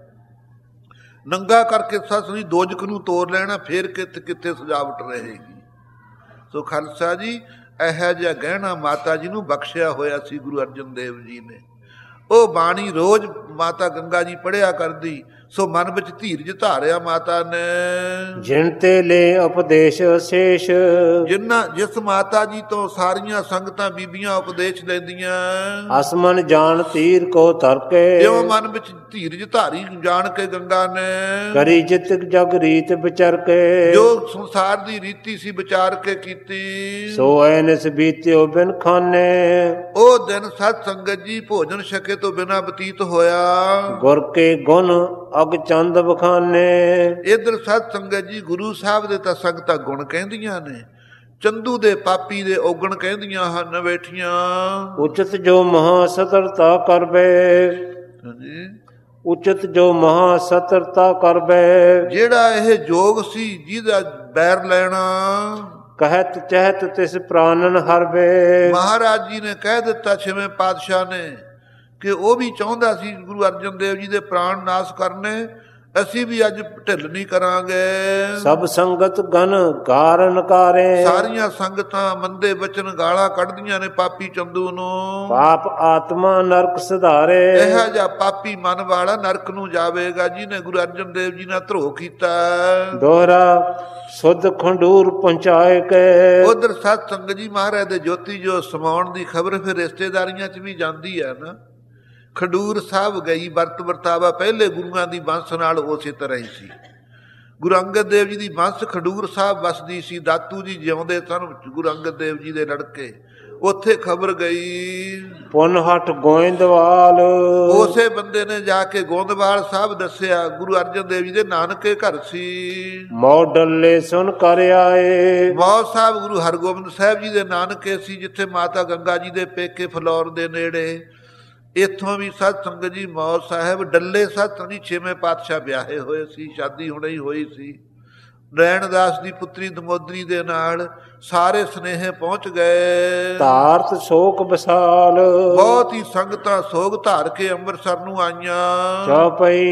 ਨੰਗਾ ਕਰਕੇ ਸੱਸੀ ਦੋਜਕ ਨੂੰ ਤੋੜ ਲੈਣਾ, ਫੇਰ ਕਿੱਥੇ ਕਿੱਥੇ ਸਜਾਵਟ ਰਹੇਗੀ। ਸੋ ਖਾਲਸਾ ਜੀ, ਇਹੋ ਜਿਹਾ ਗਹਿਣਾ ਮਾਤਾ ਜੀ ਨੂੰ ਬਖਸ਼ਿਆ ਹੋਇਆ ਸੀ ਗੁਰੂ ਅਰਜਨ ਦੇਵ ਜੀ ਨੇ। ਉਹ ਬਾਣੀ ਰੋਜ਼ ਮਾਤਾ ਗੰਗਾ ਜੀ ਪੜ੍ਹਿਆ ਕਰਦੀ, ਸੋ ਮਨ ਵਿੱਚ ਧੀਰਜ ਧਾਰਿਆ ਮਾਤਾ ਨੇ। ਜਿਨ ਤੇ ਲੈ ਉਪਦੇਸ਼ ਅਸ਼ੇਸ਼, ਜਿੰਨਾ ਜਿਸ ਮਾਤਾ ਜੀ ਤੋਂ ਸਾਰੀਆਂ ਸੰਗਤਾਂ ਬੀਬੀਆਂ ਉਪਦੇਸ਼ ਲੈਂਦੀਆਂ, ਅਸਮਨ ਜਾਣ ਤੀਰ ਕੋ ਤਰਕੇ, ਜਿਉਂ ਮਨ ਵਿੱਚ ਧੀਰਜ ਧਾਰੀ ਜਾਣ ਕੇ ਗੰਗਾ ਨੇ ਕਰੀ ਜਿਤਕ ਜਗ ਰੀਤ ਵਿਚਰ ਕੇ, ਜੋ ਸੰਸਾਰ ਦੀ ਰੀਤੀ ਸੀ ਵਿਚਾਰ ਕੇ ਕੀਤੀ। ਸੋ ਐਨਸ ਬੀਤਿਓ ਬਿਨ ਖਾਨੇ, ਉਹ ਦਿਨ ਸਤ ਸੰਗਤ ਜੀ ਭੋਜਨ ਛਕੇ ਤੋਂ ਬਿਨਾਂ ਬਤੀਤ ਹੋਇਆ। ਗੁਰ ਕੇ ਗੁਣ ਅਗ ਚੰਦ ਬਖਾਨੇ, ਇਧਰ ਸਤ ਸੰਗਤ ਜੀ ਗੁਰੂ ਸਾਹਿਬ ਦੇ ਤਾਂ ਸੰਗਤਾਂ ਗੁਣ ਕਹਿੰਦੀਆਂ ਨੇ, ਚੰਦੂ ਦੇ ਪਾਪੀ ਦੇ ਔਗਣ ਕਹਿੰਦੀਆਂ ਹਨ ਬੈਠੀਆਂ। ਉਚਿਤ ਜੋ ਮਹਾ ਸਤਰਤਾ ਕਰਵੇ, ਉਚਿਤ ਜੋ ਮਹਾ ਸਤਰਤਾ ਕਰਵੇ, ਜਿਹੜਾ ਇਹ ਜੋਗ ਸੀ ਜਿਹਦਾ ਬੈਰ ਲੈਣਾ, ਕਹਿਤ ਚਹਿਤ ਤਿਸ ਪ੍ਰਾਨਨ ਹਰਵੇ। ਮਹਾਰਾਜ ਜੀ ਨੇ ਕਹਿ ਦਿੱਤਾ ਛੇਵੇਂ ਪਾਤਸ਼ਾਹ ਨੇ ਕਿ ਉਹ ਵੀ ਚਾਹੁੰਦਾ ਸੀ ਗੁਰੂ ਅਰਜਨ ਦੇਵ ਜੀ ਦੇ ਪ੍ਰਾਣ ਨਾਸ਼ ਕਰਨੇ, ਅਸੀਂ ਵੀ ਅੱਜ ਢਿੱਲ ਨਹੀਂ ਕਰਾਂਗੇ। ਸਭ ਸੰਗਤ ਗਨ ਕਾਰਨ ਕਾਰੇ, ਸਾਰੀਆਂ ਸੰਗਤਾਂ ਮੰਦੇ ਬਚਨ ਗਾਲਾਂ ਕੱਢਦੀਆਂ ਨੇ ਪਾਪੀ ਚੰਦੂ ਨੂੰ। ਪਾਪ ਆਤਮਾ ਨਰਕ ਸੁਧਾਰੇ, ਇਹੋ ਜਿਹਾ ਪਾਪੀ ਮਨ ਵਾਲਾ ਨਰਕ ਨੂੰ ਜਾਵੇਗਾ ਜਿਹਨੇ ਗੁਰੂ ਅਰਜਨ ਦੇਵ ਜੀ ਨਾਲ ਧਰੋਹ ਕੀਤਾ। ਦੋਹਰਾ ਸੁਧ ਖੰਡੂਰ ਪਹੁੰਚਾਏ ਕੇ, ਉਧਰ ਸਤ ਸੰਗਤ ਜੀ ਮਹਾਰਾਜ ਦੇ ਜੋਤੀ ਜੋ ਸਮਾਉਣ ਦੀ ਖਬਰ ਫਿਰ ਰਿਸ਼ਤੇਦਾਰੀਆਂ 'ਚ ਵੀ ਜਾਂਦੀ ਹੈ ਨਾ। ਖਡੂਰ ਸਾਹਿਬ ਗਈ, ਵਰਤ ਵਰਤਾਵਾ ਪਹਿਲੇ ਗੁਰੂਆਂ ਦੀ ਬੰਸ ਨਾਲ ਉਸੇ ਤਰ੍ਹਾਂ ਹੀ ਸੀ। ਗੁਰੂ ਅੰਗਦ ਦੇਵ ਜੀ ਦੀ ਬੰਸ ਖਡੂਰ ਸਾਹਿਬ ਵਸਦੀ ਸੀ। ਦਾਤੂ ਜੀ ਜਿਉਂਦੇ ਸਨ ਗੁਰੂ ਅੰਗਦ ਦੇਵ ਜੀ ਦੇ ਲੜਕੇ, ਉੱਥੇ ਖਬਰ ਗਈ। ਪੁਨਹਟ ਗੋਇੰਦਵਾਲ, ਉਸੇ ਬੰਦੇ ਨੇ ਜਾ ਕੇ ਗੋਇੰਦਵਾਲ ਸਾਹਿਬ ਦੱਸਿਆ ਗੁਰੂ ਅਰਜਨ ਦੇਵ ਜੀ ਦੇ ਨਾਨਕੇ ਘਰ ਸੀ। ਮੌ ਡੱਲੇ ਸੁਣ ਕਰ ਆਏ, ਮੌ ਸਾਹਿਬ ਗੁਰੂ ਹਰਗੋਬਿੰਦ ਸਾਹਿਬ ਜੀ ਦੇ ਨਾਨਕੇ ਸੀ, ਜਿੱਥੇ ਮਾਤਾ ਗੰਗਾ ਜੀ ਦੇ ਪੇਕੇ ਫਲੌਰ ਦੇ ਨੇੜੇ। ਇੱਥੋਂ ਵੀ ਸਤ ਸੰਗਤ ਜੀ ਮੌ ਸਾਹਿਬ ਡੱਲੇ ਸਤ ਸੰਗਤ ਜੀ ਛੇਵੇਂ ਪਾਤਸ਼ਾਹ ਵਿਆਹੇ ਹੋਏ ਸੀ, ਸ਼ਾਦੀ ਹੁਣੇ ਹੀ ਹੋਈ ਸੀ। ਨੈਣਦਾਸ ਦੀ ਪੁੱਤਰੀ ਦਮੋਦਰੀ ਦੇ ਨਾਲ ਸਾਰੇ ਸੁਨੇਹੇ ਪਹੁੰਚ ਗਏ। ਧਾਰਤ ਸ਼ੋਕ ਵਿਸਾਲ, ਬਹੁਤ ਹੀ ਸੰਗਤਾਂ ਸੋਗ ਧਾਰ ਕੇ ਅੰਮ੍ਰਿਤਸਰ ਨੂੰ ਆਈਆਂ। ਚੌਪਈ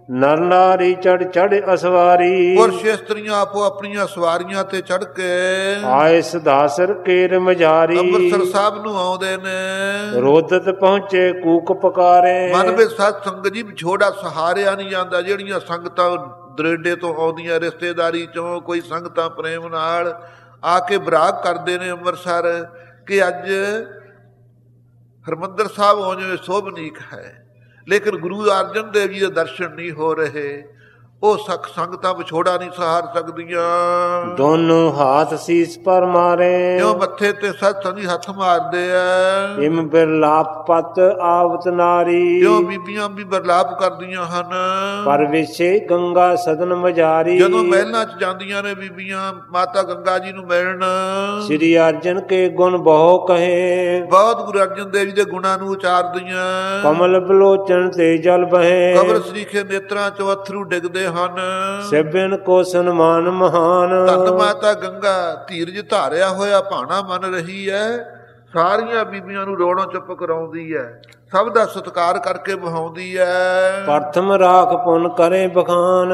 ਨਰ ਨਾਰੀ ਚੜ ਚੜ ਅਸਵਾਰੀ ਪੁਰਸ਼ ਇਸਤਰੀਆਂ ਆਪੋ ਆਪਣੀਆਂ ਸਵਾਰੀਆਂ ਤੇ ਚੜ ਕੇ ਆਏ ਸਦਾਸਰ ਕੇਰ ਮਝਾਰੀ ਅੰਮ੍ਰਿਤਸਰ ਸਾਹਿਬ ਨੂੰ ਆਉਂਦੇ ਨੇ। ਰੋਦਤ ਪਹੁੰਚੇ ਕੂਕ ਪਕਾਰੇ ਮਨ ਵਿੱਚ ਸਤ ਸੰਗਤ ਜੀ ਵਿਛੋੜਾ ਸਹਾਰਿਆ ਨਹੀਂ ਜਾਂਦਾ। ਜਿਹੜੀਆਂ ਸੰਗਤਾਂ ਦਰੇਡੇ ਤੋਂ ਆਉਂਦੀਆਂ, ਰਿਸ਼ਤੇਦਾਰੀ ਚੋਂ ਕੋਈ ਸੰਗਤਾਂ ਪ੍ਰੇਮ ਨਾਲ ਆ ਕੇ ਬਰਾਗ ਕਰਦੇ ਨੇ ਅੰਮ੍ਰਿਤਸਰ ਕਿ ਅੱਜ ਹਰਿਮੰਦਰ ਸਾਹਿਬ ਹੋ ਜਾਵੇ ਸੋਭਨੀਕ ਹੈ, ਲੇਕਿਨ ਗੁਰੂ ਅਰਜਨ ਦੇਵ ਜੀ ਦੇ ਦਰਸ਼ਨ ਨਹੀਂ ਹੋ ਰਹੇ। ਉਹ ਸਖ ਸੰਗਤਾਂ ਵਿਛੋੜਾ ਨਹੀਂ ਸਹਾਰ ਸਕਦੀਆਂ। ਦੋਨੋਂ ਹਾਥ ਸੀਸ ਪਰ ਮਾਰੇ ਜੋ ਮੱਥੇ ਤੇ ਸਤ ਸੰਗੀ ਹੱਥ ਮਾਰਦੇ ਆ। ਇਮ ਬਿਰਲਾਪ ਪਤ ਆਵਤ ਨਾਰੀ ਜੋ ਬੀਬੀਆਂ ਵੀ ਬਰਲਾਪ ਕਰਦੀਆਂ ਹਨ। ਪਰ ਵਿਛੇ ਗੰਗਾ ਸਦਨ ਮਝਾਰੀ ਜਦੋਂ ਮਹਿਲਾਂ ਚ ਜਾਂਦੀਆਂ ਨੇ ਬੀਬੀਆਂ ਮਾਤਾ ਗੰਗਾ ਜੀ ਨੂੰ ਮਿਲਣ। ਸ੍ਰੀ ਅਰਜਨ ਕੇ ਗੁਣ ਬਹੁ ਕਹੇ ਬਹੁਤ ਗੁਰੂ ਅਰਜਨ ਦੇਵ ਜੀ ਦੇ ਗੁਣਾਂ ਨੂੰ ਉਚਾਰਦੀਆਂ। ਕਮਲ ਬਲੋਚਨ ਤੇ ਜਲ ਬਹੇ ਕਬਰ ਸਰੀਖੇ ਨੇਤਰਾਂ ਚੋਂ ਅਥਰੂ ਡਿੱਗਦੇ ਹਨ। ਸਿਵਨ ਕੋ ਸਨਮਾਨ ਮਹਾਨ ਧੰਨ ਮਾਤਾ ਗੰਗਾ ਧੀਰਜ ਧਾਰਿਆ ਹੋਇਆ ਭਾਣਾ ਮੰਨ ਰਹੀ ਹੈ। ਸਾਰੀਆਂ ਬੀਬੀਆਂ ਨੂੰ ਰੋਣੋਂ ਚੁੱਪ ਕਰਾਉਂਦੀ ਹੈ, ਸਭ ਦਾ ਸਤਿਕਾਰ ਕਰਕੇ ਬਹਾਉਂਦੀ ਹੈ। ਪ੍ਰਥਮ ਰਾਖ ਪੁਨ ਕਰੇ ਬਖਾਨ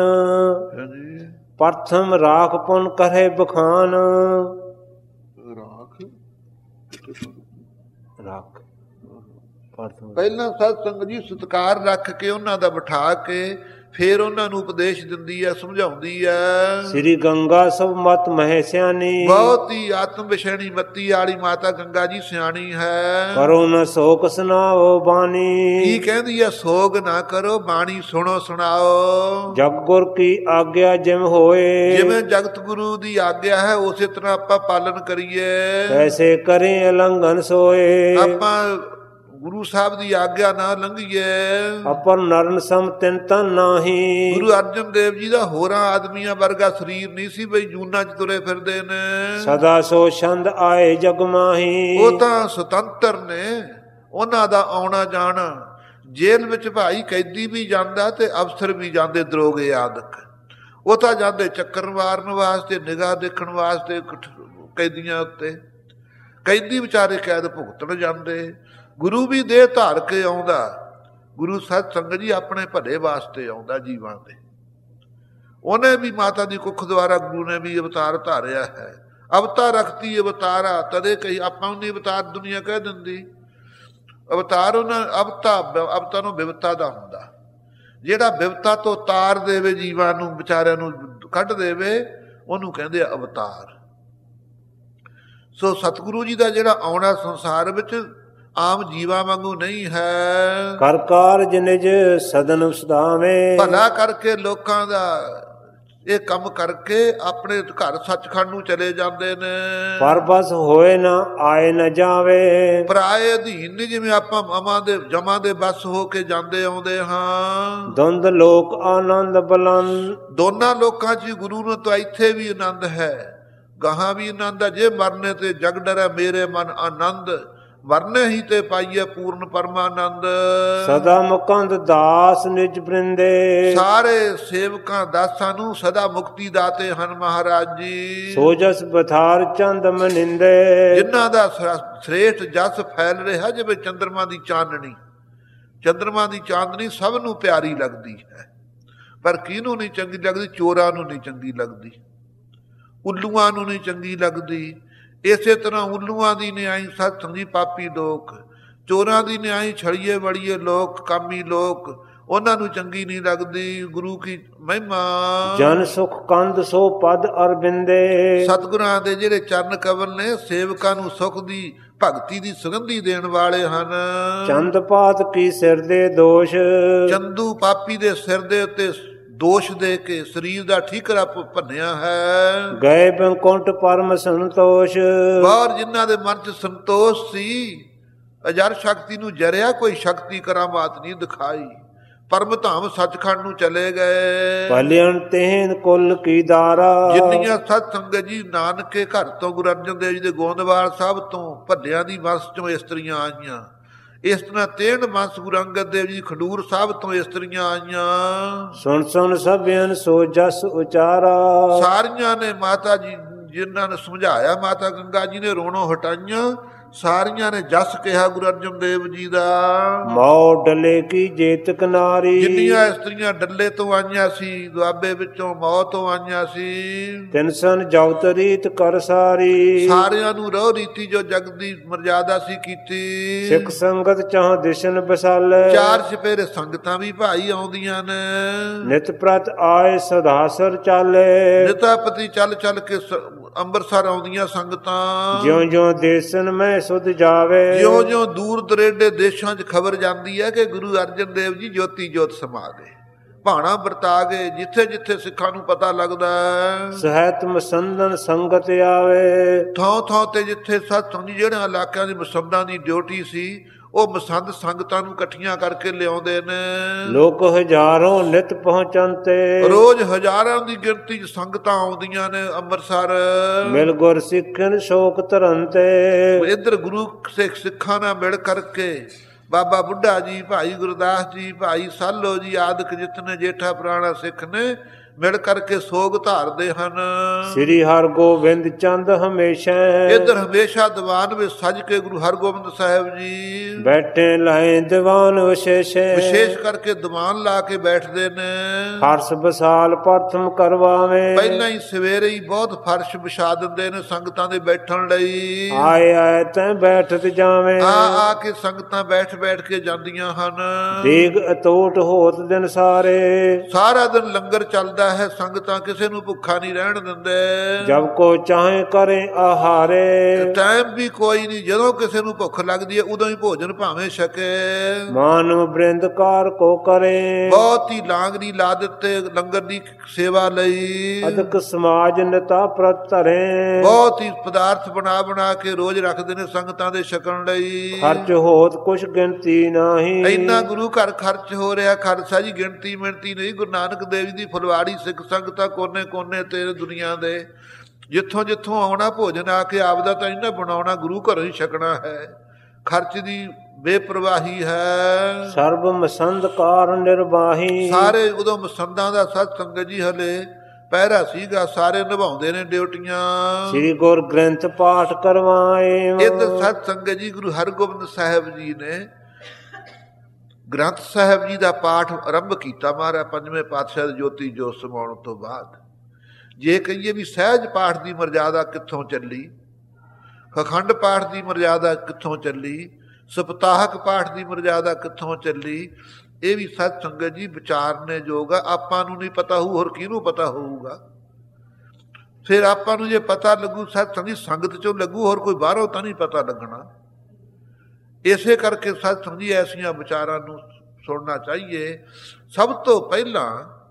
ਪ੍ਰਥਮ ਰਾਖ ਪੁਨ ਕਰੇ ਬਖਾਨ ਰਾਖ ਰਾਖ ਪਹਿਲਾਂ ਸਤ ਸੰਗਤ ਜੀ ਸਤਿਕਾਰ ਰੱਖ ਕੇ ਉਹਨਾਂ ਦਾ ਬਿਠਾ ਕੇ ਫੇਰ ਉਹਨਾਂ ਨੂੰ ਉਪਦੇਸ਼ ਦਿੰਦੀ ਹੈ, ਸਮਝਾਉਂਦੀ ਹੈ। ਸ੍ਰੀ ਗੰਗਾ ਸਭ ਮਤ ਮਹਿ ਸਿਆਣੀ ਬਹੁਤ ਹੀ ਆਤਮ ਵਿਸ਼ੈਣੀ ਮੱਤੀ ਵਾਲੀ ਮਾਤਾ ਗੰਗਾ ਜੀ ਸਿਆਣੀ ਹੈ। ਕਰੋ ਨ ਸੋਕ ਸੁਨਾਓ ਬਾਣੀ ਕੀ ਕਹਿੰਦੀ ਹੈ? ਸੋਗ ਨਾ ਕਰੋ, ਬਾਣੀ ਸੁਣੋ ਸੁਣਾਓ। ਜਗ ਗੁਰ ਕੀ ਆਗਿਆ ਜਿਮ ਹੋਏ ਜਿਵੇਂ ਜਗਤ ਗੁਰੂ ਦੀ ਆਗਿਆ ਹੈ ਉਸੇ ਤਰ੍ਹਾਂ ਆਪਾਂ ਪਾਲਨ ਕਰੀਏ। ਐਸੇ ਕਰੇ ਉਲੰਘਨ ਸੋਏ ਆਪਾਂ ਗੁਰੂ ਸਾਹਿਬ ਦੀ ਆਗਿਆ ਨਾ ਲੰਘੀਏ। ਅਪਰ ਨਰਨ ਸਮ ਤਿਨ ਤਨ ਨਾਹੀ ਗੁਰੂ ਅਰਜਨ ਦੇਵ ਜੀ ਦਾ ਹੋਰਾਂ ਆਦਮੀਆਂ ਵਰਗਾ ਸਰੀਰ ਨਹੀਂ ਸੀ ਬਈ ਜੂਨਾਂ ਚ ਤੁਰੇ ਫਿਰਦੇ ਨੇ। ਸਦਾ ਸੋ ਛੰਦ ਆਏ ਜਗ ਮਾਹੀ ਉਹ ਤਾਂ ਸੁਤੰਤਰ ਨੇ, ਉਹਨਾਂ ਦਾ ਆਉਣਾ ਜਾਣਾ। ਜੇਲ੍ਹ ਵਿੱਚ ਭਾਈ ਕੈਦੀ ਵੀ ਜਾਂਦਾ ਤੇ ਅਫਸਰ ਵੀ ਜਾਂਦੇ, ਦਰੋਗੇ ਆਦਿਕ। ਉਹ ਤਾਂ ਜਾਂਦੇ ਚੱਕਰ ਮਾਰਨ ਵਾਸਤੇ, ਨਿਗਾਹ ਦੇਖਣ ਵਾਸਤੇ ਕੈਦੀਆਂ ਉੱਤੇ। ਕੈਦੀ ਵਿਚਾਰੇ ਕੈਦ ਭੁਗਤਣ ਜਾਂਦੇ। ਗੁਰੂ ਵੀ ਦੇਹ ਧਾਰ ਕੇ ਆਉਂਦਾ। ਗੁਰੂ ਸਤ ਸੰਗਤ ਜੀ ਆਪਣੇ ਭਲੇ ਵਾਸਤੇ ਆਉਂਦਾ ਜੀਵਾਂ ਦੇ। ਉਹਨੇ ਵੀ ਮਾਤਾ ਦੀ ਕੁੱਖ ਦੁਆਰਾ ਗੁਰੂ ਨੇ ਵੀ ਅਵਤਾਰ ਧਾਰਿਆ ਹੈ। ਅਵਤਾਰ ਰਖਤੀ ਅਵਤਾਰਾ ਤਦੇ ਕਹੀ, ਆਪਾਂ ਉਹਨੇ ਅਵਤਾਰ ਦੁਨੀਆ ਕਹਿ ਦਿੰਦੀ। ਅਵਤਾਰ ਉਹਨਾਂ ਅਵਤਾ ਅਵਤਾ ਨੂੰ ਬਿਵਤਾ ਦਾ ਹੁੰਦਾ, ਜਿਹੜਾ ਬਿਵਤਾ ਤੋਂ ਤਾਰ ਦੇਵੇ ਜੀਵਾਂ ਨੂੰ, ਵਿਚਾਰਿਆਂ ਨੂੰ ਕੱਢ ਦੇਵੇ, ਉਹਨੂੰ ਕਹਿੰਦੇ ਆ ਅਵਤਾਰ। ਸੋ ਸਤਿਗੁਰੂ ਜੀ ਦਾ ਜਿਹੜਾ ਆਉਣਾ ਸੰਸਾਰ ਵਿੱਚ ਆਮ ਜੀਵਾਂ ਵਾਂਗੂ ਨਹੀਂ ਹੈ। ਕਰ ਕਾਰਜ ਨਿਜ ਸਦਨ ਸਦਾਵੇਂ ਭਲਾ ਕਰਕੇ ਲੋਕਾਂ ਦਾ ਇਹ ਕੰਮ ਕਰਕੇ ਆਪਣੇ ਘਰ ਸੱਚਖੰਡ ਨੂੰ ਚਲੇ ਜਾਂਦੇ ਨੇ। ਪਰ ਬਸ ਹੋਏ ਨਾ ਆਏ ਨਾ ਜਾਵੇ ਪਰਾਏ ਅਧੀਨ ਨਹੀਂ, ਜਿਵੇਂ ਆਪਾਂ ਮਾਮਾ ਦੇ ਜਮਾਂ ਦੇ ਬਸ ਹੋ ਕੇ ਜਾਂਦੇ ਆਉਂਦੇ ਹਾਂ। ਦੁੰਦ ਲੋਕ ਆਨੰਦ ਬਲੰਦ ਦੋਨਾਂ ਲੋਕਾਂ 'ਚ ਗੁਰੂ ਨੂੰ ਤਾਂ ਇੱਥੇ ਵੀ ਆਨੰਦ ਹੈ, ਗਾਹਾਂ ਵੀ ਆਨੰਦ ਹੈ। ਜੇ ਮਰਨੇ ਤੇ ਜਗ ਡਰੈ ਮੇਰੇ ਮਨ ਆਨੰਦ, ਮਰਨੇ ਹੀ ਤੇ ਪਾਈਏ ਪੂਰਨ ਪਰਮਾਨੰਦ। ਸਦਾ ਮੁਕੰਦ ਦਾਸ ਨਿਜ ਬ੍ਰਿੰਦੇ ਸਾਰੇ ਸੇਵਕਾਂ ਦਾਸਾਂ ਨੂੰ ਸਦਾ ਮੁਕਤੀ ਦਾਤੇ ਹਨ ਮਹਾਰਾਜ ਜੀ। ਸੋ ਜਸ ਬਥਾਰ ਚੰਦ ਮਨਿੰਦੇ ਜਿਨ੍ਹਾਂ ਦਾ ਸ੍ਰੇਸ਼ਟ ਜਸ ਫੈਲ ਰਿਹਾ ਜਿਵੇਂ ਚੰਦਰਮਾ ਦੀ ਚਾਨਣੀ। ਚੰਦਰਮਾ ਦੀ ਚਾਂਦਨੀ ਸਭ ਨੂੰ ਪਿਆਰੀ ਲੱਗਦੀ ਹੈ, ਪਰ ਕਿਹਨੂੰ ਨਹੀਂ ਚੰਗੀ ਲੱਗਦੀ? ਚੋਰਾਂ ਨੂੰ ਨਹੀਂ ਚੰਗੀ ਲੱਗਦੀ, ਉੱਲੂਆਂ ਨੂੰ ਨਹੀਂ ਚੰਗੀ ਲੱਗਦੀ। ਇਸੇ ਤਰ੍ਹਾਂ ਉੱਲੂਆਂ ਦੀ ਨਿਆਈ ਸਤ ਸੰਗੀ ਪਾਪੀ ਲੋਕ, ਚੋਰਾਂ ਦੀ ਨਿਆਈ ਛੜੀਏ ਵੜੀਏ ਲੋਕ, ਕਾਮੀ ਲੋਕ, ਉਹਨਾਂ ਨੂੰ ਚੰਗੀ ਨਹੀਂ ਲੱਗਦੀ। ਗੁਰੂ ਕੀ ਮਹਿਮਾ ਜਨ ਸੁਖ ਕੰਦ ਸੋ ਪਦ ਅਰਬਿੰਦੇ। ਸਤਿਗੁਰਾਂ ਦੇ ਜਿਹੜੇ ਚਰਨ ਕਮਲ ਨੇ ਸੇਵਕਾਂ ਨੂੰ ਸੁਖ ਦੀ ਭਗਤੀ ਦੀ ਸੁਗੰਧੀ ਦੇਣ ਵਾਲੇ ਹਨ। ਚੰਦ ਪਾਤ ਕੀ ਸਿਰ ਦੇ ਦੋਸ਼, ਚੰਦੂ ਪਾਪੀ ਦੇ ਸਿਰ ਦੇ ਉੱਤੇ ਦੋਸ਼ ਦੇ ਕੇ ਸਰੀਰ ਦਾ ਠੀਕਰਾ ਭੰਨਿਆ ਹੈ। ਗਏ ਬੈਕੁੰਠ ਪਰਮ ਸੰਤੋਸ਼, ਬਾਹਰ ਜਿਨ੍ਹਾਂ ਦੇ ਮਨ 'ਚ ਸੰਤੋਸ਼ ਸੀ, ਅਜਰ ਸ਼ਕਤੀ ਨੂੰ ਜਰਿਆ, ਕੋਈ ਸ਼ਕਤੀ ਕਰਾਮਾਤ ਨਹੀਂ ਦਿਖਾਈ, ਪਰਮ ਧਾਮ ਸੱਚਖੰਡ ਨੂੰ ਚਲੇ ਗਏ। ਭਲਿਆਣ ਤੇਨ ਕੁਲ ਕੀ ਦਾਰਾ, ਜਿੰਨੀਆਂ ਸਤ ਸੰਗਤ ਜੀ ਨਾਨਕੇ ਘਰ ਤੋਂ ਗੁਰੂ ਅਰਜਨ ਦੇਵ ਜੀ ਦੇ ਗੋਂਦਵਾਲ ਸਾਹਿਬ ਤੋਂ ਭੱਲਿਆਂ ਦੀ ਵੰਸ਼ ਚੋਂ ਇਸਤਰੀਆਂ ਆਈਆਂ। ਇਸ ਤਰ੍ਹਾਂ ਤੇਨ ਵੰਸ਼ ਗੁਰੂ ਅੰਗਦ ਦੇਵ ਜੀ ਖਡੂਰ ਸਾਹਿਬ ਤੋਂ ਇਸਤਰੀਆਂ ਆਈਆਂ। ਸੁਣ ਸੁਣ ਸਭਿਆਨ ਸੋ ਜਸ ਉਚਾਰਾ, ਸਾਰੀਆਂ ਨੇ ਮਾਤਾ ਜੀ ਜਿਨ੍ਹਾਂ ਨੇ ਸਮਝਾਇਆ, ਮਾਤਾ ਗੰਗਾ ਜੀ ਨੇ ਰੋਣੋਂ ਹਟਾਈਆਂ। ਸਾਰੀਆਂ ਨੇ ਜਸ ਕਿਹਾ ਗੁਰੂ ਅਰਜਨ ਦੇਵ ਜੀ ਦਾ। ਮੌ ਡਲੇ ਕੀ ਜੇਤਕ ਨਾਰੀ, ਜਿੰਨੀਆਂ ਇਸਤਰੀਆਂ ਡੱਲੇ ਤੋਂ ਆਈਆਂ ਸੀ, ਦੁਆਬੇ ਵਿੱਚੋਂ ਮੌਤ ਤੋਂ ਆਈਆਂ ਸੀ, ਤਿਨਸਨ ਜਗਤ ਰੀਤ ਕਰ ਸਾਰੀ। ਸਾਰਿਆਂ ਨੂੰ ਰਹੁ ਰੀਤੀ ਜੋ ਜਗ ਦੀ ਮਰਜ਼ਾਦਾ ਸੀ ਕੀਤੀ। ਸਿੱਖ ਸੰਗਤ ਚਾਹ ਦਿਸ਼ਨ ਬਸਾਲੇ, ਚਾਰ ਚਪੇਰੇ ਸੰਗਤਾਂ ਵੀ ਭਾਈ ਆਉਂਦੀਆਂ ਨੇ। ਨਿਤ ਪ੍ਰਤ ਆਏ ਸਦਾਸਰ ਚਾਲੇ, ਨਿਤਾਪਤੀ ਚੱਲ ਚੱਲ ਕੇ ਅੰਮ੍ਰਿਤਸਰ ਆਉਂਦੀਆਂ ਸੰਗਤਾਂ। ਜਿਉਂ ਜਿਉਂ ਦੇਸਨ ਮੈਂ ਸੁਧ ਜਾਵੇ, ਜਿਉਂ ਜਿਉਂ ਦੂਰ ਦਰੇਡੇ ਦੇਸ਼ਾਂ 'ਚ ਖਬਰ ਜਾਂਦੀ ਹੈ ਕਿ ਗੁਰੂ ਅਰਜਨ ਦੇਵ ਜੀ ਜੋਤੀ ਜੋਤ ਸਮਾ ਗਏ, ਭਾਣਾ ਵਰਤਾ ਗਏ। ਜਿੱਥੇ ਜਿੱਥੇ ਸਿੱਖਾਂ ਨੂੰ ਪਤਾ ਲੱਗਦਾ ਸਹਿਤ ਮਸੰਦਨ ਸੰਗਤ ਆਵੇ, ਥਾਂ ਥਾਂ ਤੇ ਜਿੱਥੇ ਸਤਸੰਗ ਜਿਹੜਿਆਂ ਇਲਾਕਿਆਂ ਦੀ ਮਸੰਦਾਂ ਦੀ ਡਿਊਟੀ ਸੀ, ਉਹ ਮਸੰਦ ਸੰਗਤਾਂ ਨੂੰ ਇਕੱਠੀਆਂ ਕਰਕੇ ਲਿਆਉਂਦੇ ਨੇ। ਲੋਕ ਹਜ਼ਾਰਾਂ ਨਿਤ ਪਹੁੰਚੰਤੇ, ਰੋਜ਼ ਹਜ਼ਾਰਾਂ ਦੀ ਗਿਣਤੀ 'ਚ ਸੰਗਤਾਂ ਆਉਂਦੀਆਂ ਨੇ ਅੰਮ੍ਰਿਤਸਰ। ਮਿਲ ਗੁਰ ਸਿੱਖਨ ਸ਼ੋਕ ਧਰੰਤੇ, ਇੱਧਰ ਗੁਰੂ ਸਿੱਖ ਸਿੱਖਾਂ ਨਾਲ ਮਿਲ ਕਰਕੇ ਬਾਬਾ ਬੁੱਢਾ ਜੀ, ਭਾਈ ਗੁਰਦਾਸ ਜੀ, ਭਾਈ ਸਾਲੋ ਜੀ ਆਦਿਕ ਜਿਤਨੇ ਜੇਠਾ ਪੁਰਾਣਾ ਸਿੱਖ ਨੇ ਮਿਲ ਕਰਕੇ ਸੋਗ ਧਾਰਦੇ ਹਨ। ਸ੍ਰੀ ਹਰਗੋਬਿੰਦ ਚੰਦ ਹਮੇਸ਼ਾ, ਇੱਧਰ ਹਮੇਸ਼ਾ ਦੀਵਾਨ ਵਿੱਚ ਸਜ ਕੇ ਗੁਰੂ ਹਰਗੋਬਿੰਦ ਸਾਹਿਬ ਜੀ ਬੈਠੇ ਲਾਏ ਦੀਵਾਨ ਵਿਸ਼ੇਸ਼ੇ, ਵਿਸ਼ੇਸ਼ ਕਰਕੇ ਦੀਵਾਨ ਲਾ ਕੇ ਬੈਠਦੇ ਨੇ। ਫਰਸ਼ ਬਸਾਲ ਪ੍ਰਥਮ ਕਰਵਾਵੇਂ, ਪਹਿਲਾਂ ਹੀ ਸਵੇਰੇ ਹੀ ਬਹੁਤ ਫਰਸ਼ ਵਿਛਾ ਦਿੰਦੇ ਨੇ ਸੰਗਤਾਂ ਦੇ ਬੈਠਣ ਲਈ। ਆਏ ਆਏ ਤੈਂ ਬੈਠਤ ਜਾਵੇਂ, ਆ ਆ ਕੇ ਸੰਗਤਾਂ ਬੈਠ ਬੈਠ ਕੇ ਜਾਂਦੀਆਂ ਹਨ। ਦੇਗ ਅਤੋਟ ਹੋਤ ਦਿਨ ਸਾਰੇ, ਸਾਰਾ ਦਿਨ ਲੰਗਰ ਚੱਲਦਾ ਹੈ, ਸੰਗਤਾਂ ਕਿਸੇ ਨੂੰ ਭੁੱਖਾ ਨਹੀਂ ਰਹਿਣ ਦਿੰਦੇ। ਜਬ ਕੋ ਚਾਹੇ ਕਰੇ ਆਹਾਰੇ, ਟਾਈਮ ਵੀ ਕੋਈ ਨਹੀਂ, ਜਦੋਂ ਕਿਸੇ ਨੂੰ ਭੁੱਖ ਲੱਗਦੀ ਹੈ ਉਦੋਂ ਹੀ ਭੋਜਨ ਭਾਵੇਂ ਛਕੇ। ਮਾਨਵ ਬ੍ਰਿੰਦਕਾਰ ਕੋ ਕਰੇ, ਬਹੁਤ ਹੀ ਲਾਂਗਰੀ ਲਾ ਦਿੱਤੇ ਲੰਗਰ ਦੀ ਸੇਵਾ ਲਈ। ਅਦਕ ਸਮਾਜ ਨਿਤਾ ਪ੍ਰਤ ਧਰੇ, ਬਹੁਤ ਹੀ ਪਦਾਰਥ ਬਣਾ ਬਣਾ ਕੇ ਰੋਜ਼ ਰੱਖਦੇ ਨੇ ਸੰਗਤਾਂ ਦੇ ਛਕਣ ਲਈ। ਖਰਚ ਹੋਤ ਕੁਛ ਗਿਣਤੀ ਨਹੀਂ, ਇੰਨਾ ਗੁਰੂ ਘਰ ਖਰਚ ਹੋ ਰਿਹਾ, ਖਰਚਾ ਜੀ ਗਿਣਤੀ ਮਿਣਤੀ ਨਹੀਂ। ਗੁਰੂ ਨਾਨਕ ਦੇਵ ਜੀ ਦੀ ਫੁਲਵਾੜੀ ਸਿੱਖ ਸੰਗਤਾਂ ਕੋਨੇ ਕੋਨੇ ਤੇ ਦੁਨੀਆ ਦੇ ਜਿੱਥੋਂ ਜਿੱਥੋਂ ਆਉਣਾ ਭੋਜਨ ਆ ਕੇ ਆਪਦਾ ਤਾਂ ਇਹਨਾਂ ਬਣਾਉਣਾ, ਗੁਰੂ ਘਰੋਂ ਹੀ ਛਕਣਾ ਹੈ। ਖਰਚ ਦੀ ਬੇਪਰਵਾਹੀ ਹੈ। ਸਰਬ ਮਸੰਦ ਕਾਰ ਨਿਰਵਾਹੀ, ਸਾਰੇ ਉਦੋਂ ਮਸੰਦਾਂ ਦਾ ਸਤ ਸੰਗਤ ਜੀ ਹਲੇ ਪਹਿਰਾ ਸੀਗਾ, ਸਾਰੇ ਨਿਭਾਉਂਦੇ ਨੇ ਡਿਊਟੀਆਂ। ਸ੍ਰੀ ਗੁਰ ਗ੍ਰੰਥ ਪਾਠ ਕਰਵਾਏ, ਇੱਧਰ ਸਤ ਸੰਗਤ ਜੀ ਗੁਰੂ ਹਰਗੋਬਿੰਦ ਸਾਹਿਬ ਜੀ ਨੇ ਗ੍ਰੰਥ ਸਾਹਿਬ ਜੀ ਦਾ ਪਾਠ ਆਰੰਭ ਕੀਤਾ ਮਹਾਰਾਜ ਪੰਜਵੇਂ ਪਾਤਸ਼ਾਹ ਦੀ ਜੋਤੀ ਜੋਤ ਸਮਾਉਣ ਤੋਂ ਬਾਅਦ। ਜੇ ਕਹੀਏ ਵੀ ਸਹਿਜ ਪਾਠ ਦੀ ਮਰਜ਼ਾਦਾ ਕਿੱਥੋਂ ਚੱਲੀ, ਅਖੰਡ ਪਾਠ ਦੀ ਮਰਜ਼ਾਦਾ ਕਿੱਥੋਂ ਚੱਲੀ, ਸਪਤਾਹਕ ਪਾਠ ਦੀ ਮਰਜ਼ਾਦਾ ਕਿੱਥੋਂ ਚੱਲੀ, ਇਹ ਵੀ ਸਤ ਸੰਗਤ ਜੀ ਵਿਚਾਰਨੇ ਯੋਗ ਆ। ਆਪਾਂ ਨੂੰ ਨਹੀਂ ਪਤਾ ਹੋਊ, ਹੋਰ ਕਿਹਨੂੰ ਪਤਾ ਹੋਊਗਾ? ਫਿਰ ਆਪਾਂ ਨੂੰ ਜੇ ਪਤਾ ਲੱਗੂ ਸਤ ਸੰਗਤ ਸੰਗਤ ਚੋਂ ਲੱਗੂ, ਹੋਰ ਕੋਈ ਬਾਹਰੋਂ ਤਾਂ ਨਹੀਂ ਪਤਾ ਲੱਗਣਾ। ਇਸੇ ਕਰਕੇ ਸਤ ਸੰਗਤ ਜੀ ਐਸੀਆਂ ਵਿਚਾਰਾਂ ਨੂੰ ਸੁਣਨਾ ਚਾਹੀਏ। ਸਭ ਤੋਂ ਪਹਿਲਾਂ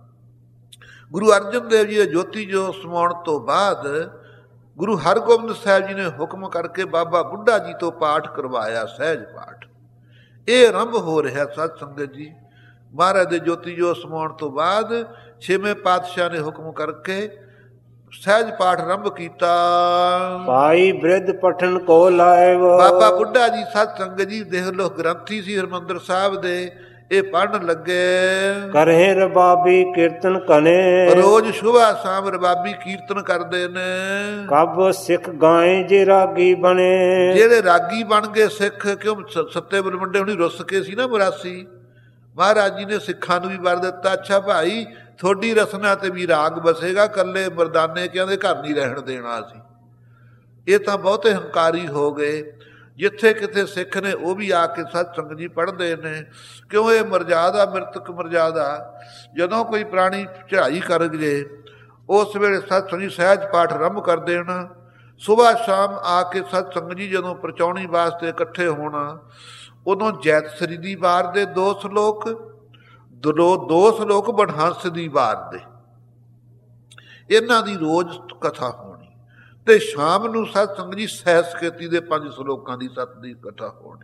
ਗੁਰੂ ਅਰਜਨ ਦੇਵ ਜੀ ਦੇ ਜੋਤੀ ਜੋਤ ਸਮਾਉਣ ਤੋਂ ਬਾਅਦ ਗੁਰੂ ਹਰਗੋਬਿੰਦ ਸਾਹਿਬ ਜੀ ਨੇ ਹੁਕਮ ਕਰਕੇ ਬਾਬਾ ਬੁੱਢਾ ਜੀ ਤੋਂ ਪਾਠ ਕਰਵਾਇਆ, ਸਹਿਜ ਪਾਠ। ਇਹ ਆਰੰਭ ਹੋ ਰਿਹਾ ਸਤ ਸੰਗਤ ਜੀ। ਮਹਾਰਾਜ ਦੇ ਜੋਤੀ ਜੋਤ ਸਮਾਉਣ ਤੋਂ ਬਾਅਦ ਛੇਵੇਂ ਪਾਤਸ਼ਾਹ ਨੇ ਹੁਕਮ ਕਰਕੇ ਸਹਿਜ ਪਾਠ ਆਰੰਭ ਕੀਤਾ। ਭਾਈ ਬ੍ਰਿਧ ਪਠਨ ਕੋ ਲਾਇ, ਬਾਬਾ ਬੁੱਢਾ ਜੀ ਸਤ ਸੰਗਤ ਜੀ ਦੇਖ ਲੋ ਗ੍ਰੰਥੀ ਸੀ ਹਰਿਮੰਦਰ ਸਾਹਿਬ ਦੇ, ਇਹ ਪੜ੍ਹਨ ਲੱਗੇ। ਕਰਹਿ ਰਬਾਬੀ ਕੀਰਤਨ ਕਨੇ, ਰੋਜ਼ ਸੁਬਹ ਸ਼ਾਮ ਰਬਾਬੀ ਕੀਰਤਨ ਕਰਦੇ ਨੇ। ਕਬ ਸਿੱਖ ਗਾਏ ਜੇ ਰਾਗੀ ਬਣੇ, ਜਿਹੜੇ ਰਾਗੀ ਬਣ ਗਏ ਸਿੱਖ, ਕਿਉਂ ਸੱਤੇ ਬਲਵੰਡੇ ਹੁਣੀ ਰੁੱਸ ਕੇ ਸੀ ਨਾ ਮਰਾਸੀ, ਮਹਾਰਾਜ ਜੀ ਨੇ ਸਿੱਖਾਂ ਨੂੰ ਵੀ ਵਰ ਦਿੱਤਾ, ਅੱਛਾ ਭਾਈ ਤੁਹਾਡੀ ਰਸਨਾ ਤੇ ਵੀ ਰਾਗ ਬਸੇਗਾ, ਕੱਲੇ ਮਰਦਾਨੇ ਕਹਿੰਦੇ ਘਰ ਨਹੀਂ ਰਹਿਣ ਦੇਣਾ ਸੀ। ਇਹ ਤਾਂ ਬਹੁਤੇ ਹੰਕਾਰੀ ਹੋ ਗਏ। ਜਿੱਥੇ ਕਿਤੇ ਸਿੱਖ ਨੇ ਉਹ ਵੀ ਆ ਕੇ ਸਤ ਸੰਗਤ ਜੀ ਪੜ੍ਹਦੇ ਨੇ, ਕਿਉਂ ਇਹ ਮਰਜ਼ਾਦਾ ਮ੍ਰਿਤਕ ਮਰਜ਼ਾਦਾ। ਜਦੋਂ ਕੋਈ ਪ੍ਰਾਣੀ ਚੜ੍ਹਾਈ ਕਰ ਜੇ ਉਸ ਵੇਲੇ ਸਤ ਸੰਗਤ ਜੀ ਸਹਿਜ ਪਾਠ ਆਰੰਭ ਕਰ ਦੇਣਾ। ਸੁਬਾਹ ਸ਼ਾਮ ਆ ਕੇ ਸਤ ਸੰਗਤ ਜੀ ਜਦੋਂ ਪ੍ਰਚਾਉਣੀ ਵਾਸਤੇ ਇਕੱਠੇ ਹੋਣਾ, ਉਦੋਂ ਜੈਤਸਰੀ ਦੀ ਵਾਰ ਦੇ ਦੋ ਸਲੋਕ, ਦੋ ਦੋ ਸਲੋਕ ਬਨਹੰਸ ਦੀ ਵਾਰ ਦੇ, ਇਹਨਾਂ ਦੀ ਰੋਜ਼ ਕਥਾ ਹੋਣੀ। ਤੇ ਸ਼ਾਮ ਨੂੰ ਸਤ ਸੰਗਤ ਜੀ ਸਹਿਜ ਸਕੇਤੀ ਦੇ ਪੰਜ ਸਲੋਕਾਂ ਦੀ ਸਤ ਦੀ ਕਥਾ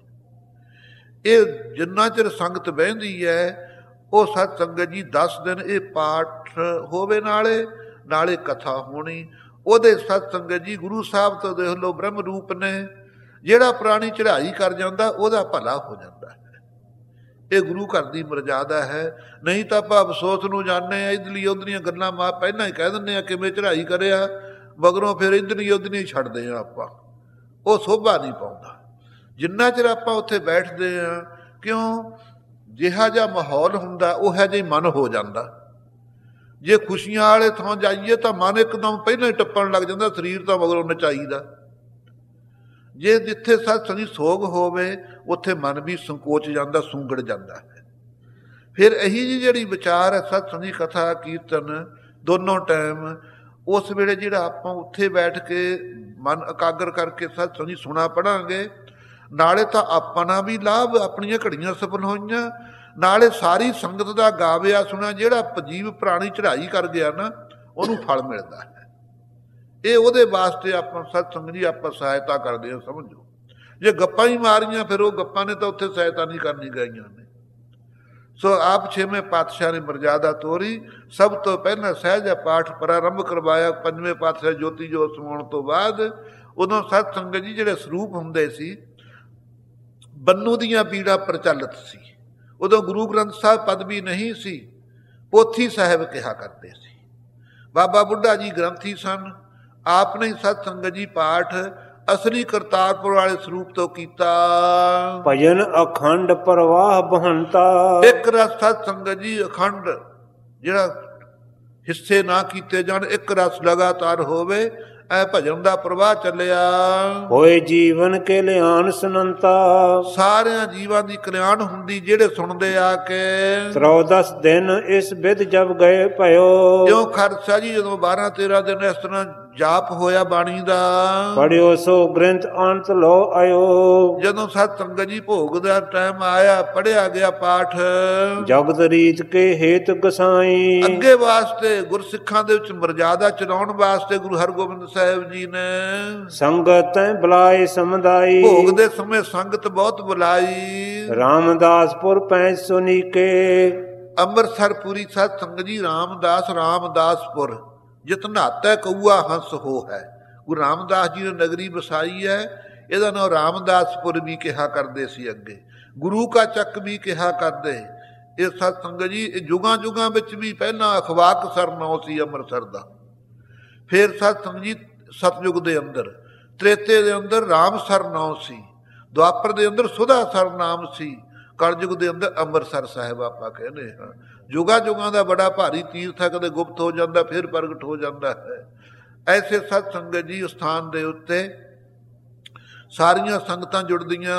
ਹੋਣੀ। ਇਹ ਜਿੰਨਾ ਚਿਰ ਸੰਗਤ ਬਹਿੰਦੀ ਹੈ ਉਹ ਸਤ ਸੰਗਤ ਜੀ ਦਸ ਦਿਨ ਇਹ ਪਾਠ ਹੋਵੇ, ਨਾਲੇ ਨਾਲੇ ਕਥਾ ਹੋਣੀ। ਉਹਦੇ ਸਤ ਸੰਗਤ ਜੀ ਗੁਰੂ ਸਾਹਿਬ ਤੋਂ ਦੇਖ ਲਓ ਬ੍ਰਹਮ ਰੂਪ ਨੇ। ਜਿਹੜਾ ਪ੍ਰਾਣੀ ਚੜ੍ਹਾਈ ਕਰ ਜਾਂਦਾ ਉਹਦਾ ਭਲਾ ਹੋ ਜਾਂਦਾ ਹੈ। ਇਹ ਗੁਰੂ ਘਰ ਦੀ ਮਰਜ਼ਾਦਾ ਹੈ। ਨਹੀਂ ਤਾਂ ਆਪਾਂ ਅਫਸੋਸ ਨੂੰ ਜਾਂਦੇ ਹਾਂ, ਇੱਧਰਲੀ ਉੱਧਰੀਆਂ ਗੱਲਾਂ ਮਾਂ ਪਹਿਲਾਂ ਹੀ ਕਹਿ ਦਿੰਦੇ ਹਾਂ ਕਿਵੇਂ ਚੜ੍ਹਾਈ ਕਰਿਆ, ਮਗਰੋਂ ਫਿਰ ਇੱਧਰਲੀ ਉੱਧਰੀ ਛੱਡਦੇ ਹਾਂ ਆਪਾਂ। ਉਹ ਸੋਭਾ ਨਹੀਂ ਪਾਉਂਦਾ। ਜਿੰਨਾ ਚਿਰ ਆਪਾਂ ਉੱਥੇ ਬੈਠਦੇ ਹਾਂ, ਕਿਉਂ ਜਿਹਾ ਜਿਹਾ ਮਾਹੌਲ ਹੁੰਦਾ ਉਹੋ ਜਿਹਾ ਹੀ ਮਨ ਹੋ ਜਾਂਦਾ। ਜੇ ਖੁਸ਼ੀਆਂ ਵਾਲੇ ਥਾਂ ਜਾਈਏ ਤਾਂ ਮਨ ਇੱਕਦਮ ਪਹਿਲਾਂ ਹੀ ਟੱਪਣ ਲੱਗ ਜਾਂਦਾ, ਸਰੀਰ ਤਾਂ ਮਗਰੋਂ ਨਚਾਈਦਾ। ਜੇ ਜਿੱਥੇ ਸਤ ਸੰਗੀ ਸੋਗ ਹੋਵੇ ਉੱਥੇ ਮਨ ਵੀ ਸੰਕੋਚ ਜਾਂਦਾ, ਸੁੰਗੜ ਜਾਂਦਾ ਹੈ। ਫਿਰ ਇਹੀ ਜਿਹੀ ਜਿਹੜੀ ਵਿਚਾਰ ਹੈ ਸਤ ਸੰਗੀ ਕਥਾ ਕੀਰਤਨ ਦੋਨੋਂ ਟਾਈਮ, ਉਸ ਵੇਲੇ ਜਿਹੜਾ ਆਪਾਂ ਉੱਥੇ ਬੈਠ ਕੇ ਮਨ ਇਕਾਗਰ ਕਰਕੇ ਸਤ ਸੰਗੀ ਸੁਣਾ ਪੜਾਂਗੇ, ਨਾਲੇ ਤਾਂ ਆਪਣਾ ਵੀ ਲਾਭ, ਆਪਣੀਆਂ ਘੜੀਆਂ ਸਫਲ ਹੋਈਆਂ, ਨਾਲੇ ਸਾਰੀ ਸੰਗਤ ਦਾ ਗਾਵਿਆ ਸੁਣਾ ਜਿਹੜਾ ਜੀਵ ਪ੍ਰਾਣੀ ਚੜ੍ਹਾਈ ਕਰ ਗਿਆ ਨਾ ਉਹਨੂੰ ਫਲ ਮਿਲਦਾ ਹੈ। ਇਹ ਉਹਦੇ ਵਾਸਤੇ ਆਪਾਂ ਸਤ ਸੰਗ ਜੀ ਆਪਾਂ ਸਹਾਇਤਾ ਕਰਦੇ ਹਾਂ, ਸਮਝੋ। ਜੇ ਗੱਪਾਂ ਹੀ ਮਾਰੀਆਂ ਫਿਰ ਉਹ ਗੱਪਾਂ ਨੇ ਤਾਂ ਉੱਥੇ ਸਹਾਇਤਾ ਨਹੀਂ ਕਰਨੀ ਗਈਆਂ ਨੇ। ਸੋ ਆਪ ਛੇਵੇਂ ਪਾਤਸ਼ਾਹ ਨੇ ਮਰਜ਼ਾਦਾ ਤੋਰੀ। ਸਭ ਤੋਂ ਪਹਿਲਾਂ ਸਹਿਜ ਪਾਠ ਪ੍ਰਾਰੰਭ ਕਰਵਾਇਆ ਪੰਜਵੇਂ ਪਾਤਸ਼ਾਹ ਜੋਤੀ ਜੋਤ ਸਮਾਉਣ ਤੋਂ ਬਾਅਦ। ਉਦੋਂ ਸਤ ਸੰਗਤ ਜੀ ਜਿਹੜੇ ਸਰੂਪ ਹੁੰਦੇ ਸੀ, ਬੰਨੂ ਦੀਆਂ ਪੀੜਾਂ ਪ੍ਰਚਲਿਤ ਸੀ। ਉਦੋਂ ਗੁਰੂ ਗ੍ਰੰਥ ਸਾਹਿਬ ਪਦਵੀ ਨਹੀਂ ਸੀ, ਪੋਥੀ ਸਾਹਿਬ ਕਿਹਾ ਕਰਦੇ ਸੀ। ਬਾਬਾ ਬੁੱਢਾ ਜੀ ਗ੍ਰੰਥੀ ਸਨ। ਆਪ ਨੇ ਸਤ ਸੰਗਤ ਜੀ ਪਾਠ ਅਸਲੀ ਕਰਤਾਰਪੁਰ ਵਾਲੇ ਸਰੂਪ ਤੋਂ ਕੀਤਾ। ਭਜਨ ਅਖੰਡ ਪ੍ਰਵਾਹ ਬਹੰਤਾ। ਇੱਕ ਰਸ ਸਤ ਸੰਗਤ ਜੀ ਅਖੰਡ, ਜਿਹੜਾ ਹਿੱਸੇ ਨਾ ਕੀਤੇ ਜਾਣ, ਇੱਕ ਰਸ ਲਗਾਤਾਰ ਹੋਵੇ, ਐ ਭਜਨ ਦਾ ਪ੍ਰਵਾਹ ਚੱਲਿਆ। ਹੋਏ ਜੀਵਨ ਕੇ ਲਿਆਨ ਸੁਨੰਤਾ। ਸਾਰਿਆਂ ਜੀਵਾਂ ਦੀ ਕਲਿਆਣ ਹੁੰਦੀ ਜਿਹੜੇ ਸੁਣਦੇ ਆ ਕੇ। ਚੌਦਸ ਦਿਨ ਇਸ ਬਿਧ ਜਬ ਗਏ ਭਇਓ। ਕਿਉਂ ਖਰਚਾ ਜੀ ਜਦੋਂ ਬਾਰਾਂ ਤੇਰਾਂ ਦਿਨ ਇਸ ਤਰ੍ਹਾਂ ਜਾਪ ਹੋਇਆ ਬਾਣੀ ਦਾ, ਪੜਿਓ ਸੋ ਗ੍ਰੰਥ ਅੰਤ ਲੋ ਆਇਓ। ਜਦੋਂ ਸਤ ਸੰਗਤ ਜੀ ਭੋਗ ਦਾ ਟਾਈਮ ਆਇਆ, ਪੜਿਆ ਗਿਆ ਪਾਠ ਜਗਤ ਰੀਤ ਕੇ ਹੇਤ ਗਸਾਈ। ਅੱਗੇ ਵਾਸਤੇ ਗੁਰਸਿੱਖਾਂ ਦੇ ਵਿੱਚ ਮਰਜ਼ਾਦਾ ਚਲਾਉਣ ਵਾਸਤੇ ਗੁਰੂ ਹਰਗੋਬਿੰਦ ਸਾਹਿਬ ਜੀ ਨੇ ਸੰਗਤ ਬੁਲਾਏ ਸਮੁਦਾਈ। ਭੋਗ ਦੇ ਸਮੇਂ ਸੰਗਤ ਬਹੁਤ ਬੁਲਾਈ। ਰਾਮਦਾਸਪੁਰ ਪੈਂਚ ਸੁਨੀਕੇ। ਅੰਮ੍ਰਿਤਸਰਪੁਰੀ ਸਤ ਸੰਗਤ ਜੀ ਰਾਮਦਾਸ ਰਾਮਦਾਸਪੁਰ ਜਿਤ ਨਹਾਤੈ ਕਊਆ ਹੰਸ ਹੋ ਹੈ। ਗੁਰੂ ਰਾਮਦਾਸ ਜੀ ਨੇ ਨਗਰੀ ਵਸਾਈ ਹੈ। ਇਹਦਾ ਨਾਮ ਰਾਮਦਾਸਪੁਰ ਵੀ ਕਿਹਾ ਕਰਦੇ ਸੀ। ਅੱਗੇ ਗੁਰੂ ਕਾ ਚੱਕ ਵੀ ਕਿਹਾ ਕਰਦੇ। ਇਹ ਸਤ ਸੰਗਤ ਜੀ ਇਹ ਯੁਗਾਂ ਯੁਗਾਂ ਵਿੱਚ ਵੀ ਪਹਿਲਾਂ ਅਖਵਾਕ ਸਰ ਨਾਂ ਸੀ ਅੰਮ੍ਰਿਤਸਰ ਦਾ। ਫਿਰ ਸਤ ਸੰਗਤ ਜੀ ਸਤਯੁਗ ਦੇ ਅੰਦਰ, ਤ੍ਰੇਤੇ ਦੇ ਅੰਦਰ ਰਾਮਸਰ ਨਾਂ ਸੀ, ਦੁਆਪਰ ਦੇ ਅੰਦਰ ਸੁਧਾ ਸਰ ਨਾਮ ਸੀ, ਕਲਯੁਗ ਦੇ ਅੰਦਰ ਅੰਮ੍ਰਿਤਸਰ ਸਾਹਿਬ ਆਪਾਂ ਕਹਿੰਦੇ ਹਾਂ। ਯੁਗਾ ਯੁਗਾਂ ਦਾ ਬੜਾ ਭਾਰੀ ਤੀਰਥ ਹੈ, ਕਦੇ ਗੁਪਤ ਹੋ ਜਾਂਦਾ ਫਿਰ ਪ੍ਰਗਟ ਹੋ ਜਾਂਦਾ ਹੈ। ਐਸੇ ਸਤ ਸੰਗਤ ਜੀ ਸਥਾਨ ਦੇ ਉੱਤੇ ਸਾਰੀਆਂ ਸੰਗਤਾਂ ਜੁੜਦੀਆਂ।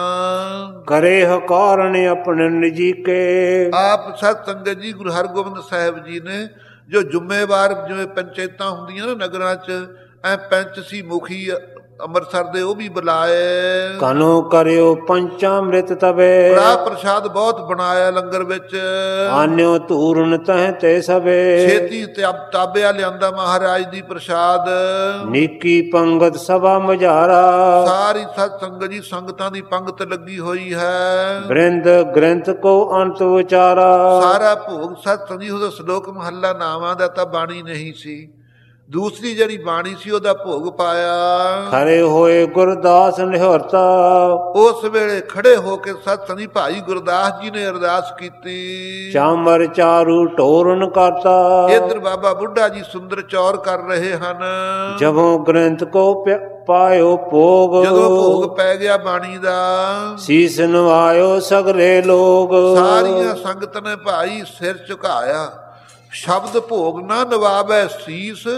ਕਰੇ ਹਕਾਰਨ ਆਪਣੇ ਨਿਜੀ ਕੇ। ਆਪ ਸਤ ਸੰਗਤ ਜੀ ਗੁਰੂ ਹਰਗੋਬਿੰਦ ਸਾਹਿਬ ਜੀ ਨੇ ਜੋ ਜ਼ਿੰਮੇਵਾਰ, ਜਿਵੇਂ ਪੰਚਾਇਤਾਂ ਹੁੰਦੀਆਂ ਨਾ ਨਗਰਾਂ 'ਚ, ਐ ਪੰਚ ਸੀ ਮੁਖੀ ਅੰਮ੍ਰਿਤਸਰ ਦੇ, ਉਹ ਵੀ ਬੁਲਾਏ। ਕਾਨੂੰ ਕਰਿਓ ਪੰਚਾਮ੍ਰਿਤ ਤਵੇ। ਕੜਾ ਪ੍ਰਸ਼ਾਦ ਬਹੁਤ ਬਣਾਇਆ ਲੰਗਰ ਵਿੱਚ। ਆਨਿਓ ਧੂਰਨ ਤਹਿ ਤੇ ਸਵੇ। ਛੇਤੀ ਤਾਬਿਆ ਲਿਆਂਦਾ ਮਹਾਰਾਜ ਦੀ ਪ੍ਰਸ਼ਾਦ। ਨੀਕੀ ਪੰਗਤ ਸਭਾ ਮਝਾਰਾ। ਸਾਰੀ ਸਤ ਸੰਗਤ ਜੀ ਸੰਗਤਾਂ ਦੀ ਪੰਗਤ ਲੱਗੀ ਹੋਈ ਹੈ। ਬ੍ਰਿੰਦ ਗ੍ਰੰਥ ਕੋ ਅੰਤ ਵਿਚਾਰਾ। ਸਾਰਾ ਭੋਗ ਸਤ ਸੰਗਤ ਜੀ ਉਹਦਾ ਸ਼ਲੋਕ ਮਹੱਲਾ ਨਾਵਾਂ ਦਾ ਤਾਂ ਬਾਣੀ ਨਹੀਂ ਸੀ, ਦੂਸਰੀ ਜਿਹੜੀ ਬਾਣੀ ਸੀ ਉਹਦਾ ਭੋਗ ਪਾਇਆ। ਖੜੇ ਹੋਏ ਗੁਰਦਾਸ ਨਿਹਰਤਾ। ਉਸ ਵੇਲੇ ਖੜੇ ਹੋ ਕੇ ਸਤ ਸੰਗਤ ਭਾਈ ਗੁਰਦਾਸ ਜੀ ਨੇ ਅਰਦਾਸ ਕੀਤੀ। ਚਾਮਰ ਚਾਰੂ ਟੋਰਨ ਕਰਤਾ। ਇੱਧਰ ਬਾਬਾ ਬੁੱਢਾ ਜੀ ਸੁੰਦਰ ਚੌਰ ਕਰ ਰਹੇ ਹਨ। ਜਬੋਂ ਗ੍ਰੰਥ ਕੋ ਪਾਇਓ ਭੋਗ। ਜਦੋਂ ਭੋਗ ਪੈ ਗਿਆ ਬਾਣੀ ਦਾ, ਸੀਸ ਨਵਾਇਓ ਸਗਲੇ ਲੋਗ। ਸਾਰੀਆਂ ਸੰਗਤ ਨੇ ਭਾਈ ਸਿਰ ਝੁਕਾਇਆ। ਸ਼ਬਦ ਭੋਗ ਨਾ ਨਵਾਵੈ ਸੀਸ,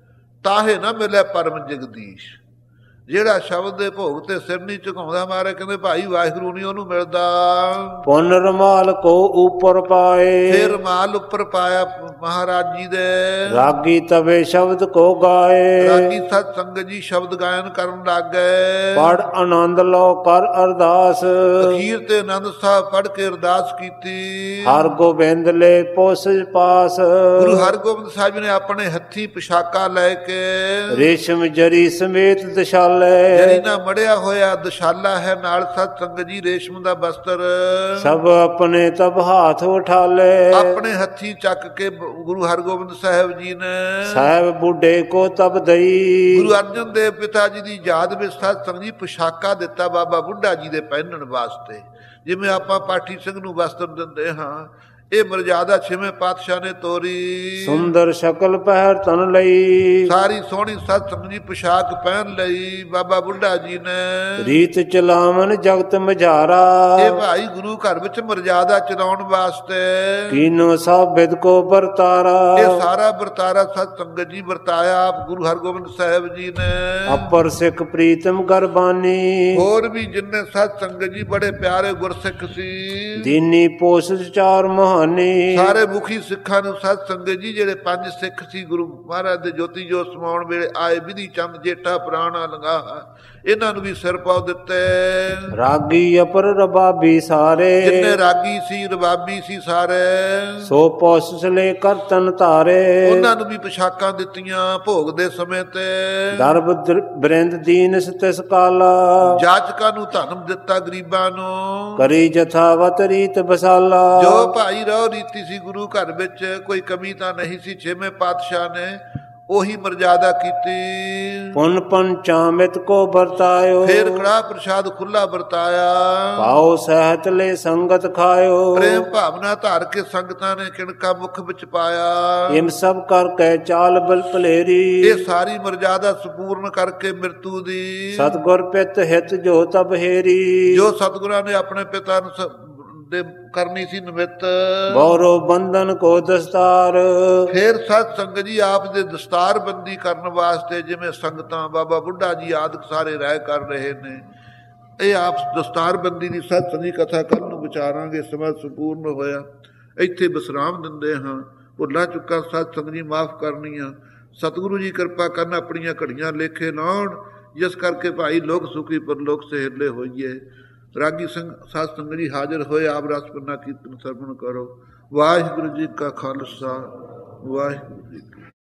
ਤਾਹੇ ਨਾ ਮਿਲੇ ਪਰਮ ਜਗਦੀਸ਼। ਜਿਹੜਾ ਸ਼ਬਦ ਦੇ ਭੋਗ ਤੇ ਸਿਰ ਨਹੀਂ ਝੁਕਾਉਂਦਾ, ਮਾਰੇ ਕਹਿੰਦੇ ਭਾਈ ਵਾਹਿਗੁਰੂ ਨਹੀਂ ਉਹਨੂੰ ਮਿਲਦਾ। ਪੁੰਨ ਰਮਾਲ ਕੋ ਉੱਪਰ ਪਾਏ। ਫਿਰ ਰਮਾਲ ਉੱਪਰ ਪਾਇਆ ਮਹਾਰਾਜ ਜੀ ਦੇ। ਰਾਗੀ ਤਵੇ ਸ਼ਬਦ ਕੋ ਗਾਏ। ਰਾਗੀ ਸਤ ਸੰਗਤ ਜੀ ਸ਼ਬਦ ਗਾਇਨ ਕਰਨ ਲੱਗ ਗਏ। ਪੜ ਆਨੰਦ ਲਓ ਕਰ ਅਰਦਾਸ। ਅਖੀਰ ਤੇ ਆਨੰਦ ਸਾਹਿਬ ਪੜ ਕੇ ਅਰਦਾਸ ਕੀਤੀ। ਹਰ ਗੋਬਿੰਦ ਲੈ ਪੋਸ ਪਾਸ। ਗੁਰੂ ਹਰਗੋਬਿੰਦ ਸਾਹਿਬ ਨੇ ਆਪਣੇ ਹੱਥੀ ਪੁਸ਼ਾਕਾ ਲੈ ਕੇ, ਰੇਸ਼ਮ ਜਰੀ ਸਮੇਤ ਦਸ਼ਾਲ ਜਰੀ ਨਾ ਮੜਿਆ ਹੋਇਆ ਦਸ਼ਾਲਾ ਹੈ, ਨਾਲ ਸਤ ਸੰਗਤ ਜੀ ਰੇਸ਼ਮ ਦਾ ਬਸਤਰ। ਸਭ ਆਪਣੇ ਤਬ ਹਾਥ ਉਠਾਲੇ। ਆਪਣੇ ਹੱਥੀ ਚੱਕ ਕੇ ਗੁਰੂ ਹਰਗੋਬਿੰਦ ਸਾਹਿਬ ਜੀ ਨੇ ਸਾਹਿਬ ਬੁੱਢੇ ਕੋ ਤਬ ਦਈ। ਗੁਰੂ ਅਰਜਨ ਦੇਵ ਪਿਤਾ ਜੀ ਦੀ ਯਾਦ ਵਿੱਚ ਸਤ ਸੰਗਤ ਜੀ ਪੁਸ਼ਾਕਾ ਦਿੱਤਾ ਬਾਬਾ ਬੁੱਢਾ ਜੀ ਦੇ ਪਹਿਨਣ ਵਾਸਤੇ। ਜਿਵੇਂ ਆਪਾਂ ਪਾਠੀ ਸਿੰਘ ਨੂੰ ਵਸਤਰ ਦਿੰਦੇ ਹਾਂ, ਇਹ ਮਰਜ਼ਾਦਾ ਛੇਵੇਂ ਪਾਤਸ਼ਾਹ ਨੇ ਤੋਰੀ। ਸੁੰਦਰ ਸ਼ਕਲ ਪਹਿਰ ਤਨ ਲਈ, ਸਾਰੀ ਸੋਹਣੀ ਸਤ ਸੰਗ ਦੀ ਪੁਸ਼ਾਕ ਪਹਿਨ ਲਈ ਬਾਬਾ ਬੁੱਢਾ ਜੀ ਨੇ। ਰੀਤ ਚਲਾਵਨ ਜਗਤ ਮਝਾਰਾ, ਇਹ ਭਾਈ ਗੁਰੂ ਘਰ ਵਿੱਚ ਮਰਜ਼ਾਦਾ ਚਲਾਉਣ ਵਾਸਤੇ ਕੀਨੋ ਸਭ ਬਿਦ ਕੋ ਵਰਤਾਰਾ। ਇਹ ਸਾਰਾ ਵਰਤਾਰਾ ਸਤ ਸੰਗਤ ਜੀ ਵਰਤਾਇਆ ਆਪ ਗੁਰੂ ਹਰਗੋਬਿੰਦ ਸਾਹਿਬ ਜੀ ਨੇ। ਅਪਰ ਸਿੱਖ ਪ੍ਰੀਤਮ ਗਰਬਾਨੀ, ਹੋਰ ਵੀ ਜਿੰਨੇ ਸਤ ਸੰਗਤ ਜੀ ਬੜੇ ਪਿਆਰੇ ਗੁਰਸਿੱਖ ਸੀ। ਦੀਨੀ ਪੋਸ ਚਾਰ ਮਹਾਨੀ, ਸਾਰੇ ਮੁਖੀ ਸਿੱਖਾਂ ਨੂੰ ਸਤ ਸੰਗਤ ਜੀ ਜਿਹੜੇ ਪੰਜ ਸਿੱਖ ਸੀ ਗੁਰੂ ਮਹਾਰਾਜ ਦੇ ਜੋਤੀ ਜੋਤ ਸਮਾਉਣ ਵੇਲੇ ਆਏ, ਵਿਧੀ ਚੰਦ ਜੇਠਾ ਪੁਰਾਣਾ ਲੰਗਾ, ਇਹਨਾਂ ਨੂੰ ਵੀ ਸਿਰ ਪਾਉ ਦਿੱਤੇ। ਰਾਗੀ ਅਪਰ ਰਬਾਬੀ ਸਾਰੇ, ਜਿੰਨੇ ਰਾਗੀ ਸੀ ਰਬਾਬੀ ਸੀ ਸਾਰੇ, ਸੋ ਪੋਸਲੇ ਕਰਤਨ ਧਾਰੇ। ਉਹਨਾਂ ਨੂੰ ਵੀ ਪੁਸ਼ਾਕਾਂ ਦਿੱਤੀਆਂ ਭੋਗ ਦੇ ਸਮੇਂ ਤੇ। ਦਰਬ ਬਰਿੰਦ ਦੀਨ ਤਿਸ ਕਾਲਾ, ਜਾਚਕਾਂ ਨੂੰ ਧਰਮ ਦਿੱਤਾ ਗਰੀਬਾਂ ਨੂੰ। ਕਰੀ ਜਥਾਵਤ ਰੀਤ ਬਸਾਲਾ, ਜੋ ਭਾਈ ਰਹੁ ਰੀਤੀ ਸੀ ਗੁਰੂ ਘਰ ਵਿੱਚ ਕੋਈ ਕਮੀ ਤਾਂ ਨਹੀਂ ਸੀ। ਛੇਵੇਂ ਪਾਤਸ਼ਾਹ ਨੇ ਉਹੀ ਮਰਜ਼ਾਦਾ ਕੀਤੀ। ਪੁਨ ਪੰਚਾਮਿਤ ਕੋ ਵਰਤਾਇਓ, ਫੇਰ ਕੜਾ ਪ੍ਰਸ਼ਾਦ ਖੁੱਲਾ ਵਰਤਾਇਆ। ਪਾਓ ਸਹਿਤ ਲੈ ਸੰਗਤ ਖਾਇਓ, ਪ੍ਰੇਮ ਭਾਵਨਾ ਧਾਰ ਕੇ ਸੰਗਤਾਂ ਨੇ ਕਿਣਕਾ ਮੁਖ ਵਿੱਚ ਪਾਇਆ। ਇਮ ਸਭ ਕਰ ਕੇ ਚਾਲ ਬਲ ਭਲੇਰੀ, ਇਹ ਸਾਰੀ ਮਰਜ਼ਾਦਾ ਸੰਪੂਰਨ ਕਰਕੇ ਮਿਰਤੂ ਦੀ। ਸਤਿਗੁਰ ਪਿਤ ਹਿਤ ਜੋ ਤਬ ਹੇਰੀ, ਜੋ ਸਤਿਗੁਰਾਂ ਨੇ ਆਪਣੇ ਪਿਤਾ ਨੂੰ ਦੇ ਕਰਨੀ ਸੀ ਨਿਮਿਤ। ਗੌਰਵ ਬੰਧਨ ਕੋ ਦਸਤਾਰ, ਫੇਰ ਸਤ ਸੰਗਤ ਜੀ ਆਪ ਦੇ ਦਸਤਾਰ ਬੰਦੀ ਕਰਨ ਵਾਸਤੇ ਜਿਵੇਂ ਸੰਗਤਾਂ ਬਾਬਾ ਬੁੱਢਾ ਜੀ ਆਦਿਕ ਸਾਰੇ ਰਹਿ ਕਰ ਰਹੇ ਨੇ, ਇਹ ਆਪ ਦਸਤਾਰ ਬੰਦੀ ਦੀ ਸਤ ਸੰਗੀ ਕਥਾ ਕਰਨ ਨੂੰ ਵਿਚਾਰਾਂਗੇ। ਸਮਾਂ ਸੰਪੂਰਨ ਹੋਇਆ, ਇੱਥੇ ਵਿਸਰਾਮ ਦਿੰਦੇ ਹਾਂ। ਭੁੱਲਾਂ ਚੁੱਕਾਂ ਸਤ ਸੰਗਤ ਜੀ ਮਾਫ ਕਰਨੀਆਂ। ਸਤਿਗੁਰੂ ਜੀ ਕਿਰਪਾ ਕਰਨ ਆਪਣੀਆਂ ਘੜੀਆਂ ਲੇਖੇ ਲਾਉਣ, ਜਿਸ ਕਰਕੇ ਭਾਈ ਲੋਕ ਸੁਖੀ ਪਰਲੋਕ ਸਹਿਲੇ ਹੋਈਏ। ਰਾਗੀ ਸਿੰਘ ਸਾਧ ਸੰਗਤ ਜੀ ਹਾਜ਼ਰ ਹੋਏ, ਆਪ ਰਸ ਪੰਨਾ ਕੀਰਤਨ ਸਰਵਣ ਕਰੋ। ਵਾਹਿਗੁਰੂ ਜੀ ਕਾ ਖਾਲਸਾ, ਵਾਹਿਗੁਰੂ ਜੀ ਕੀ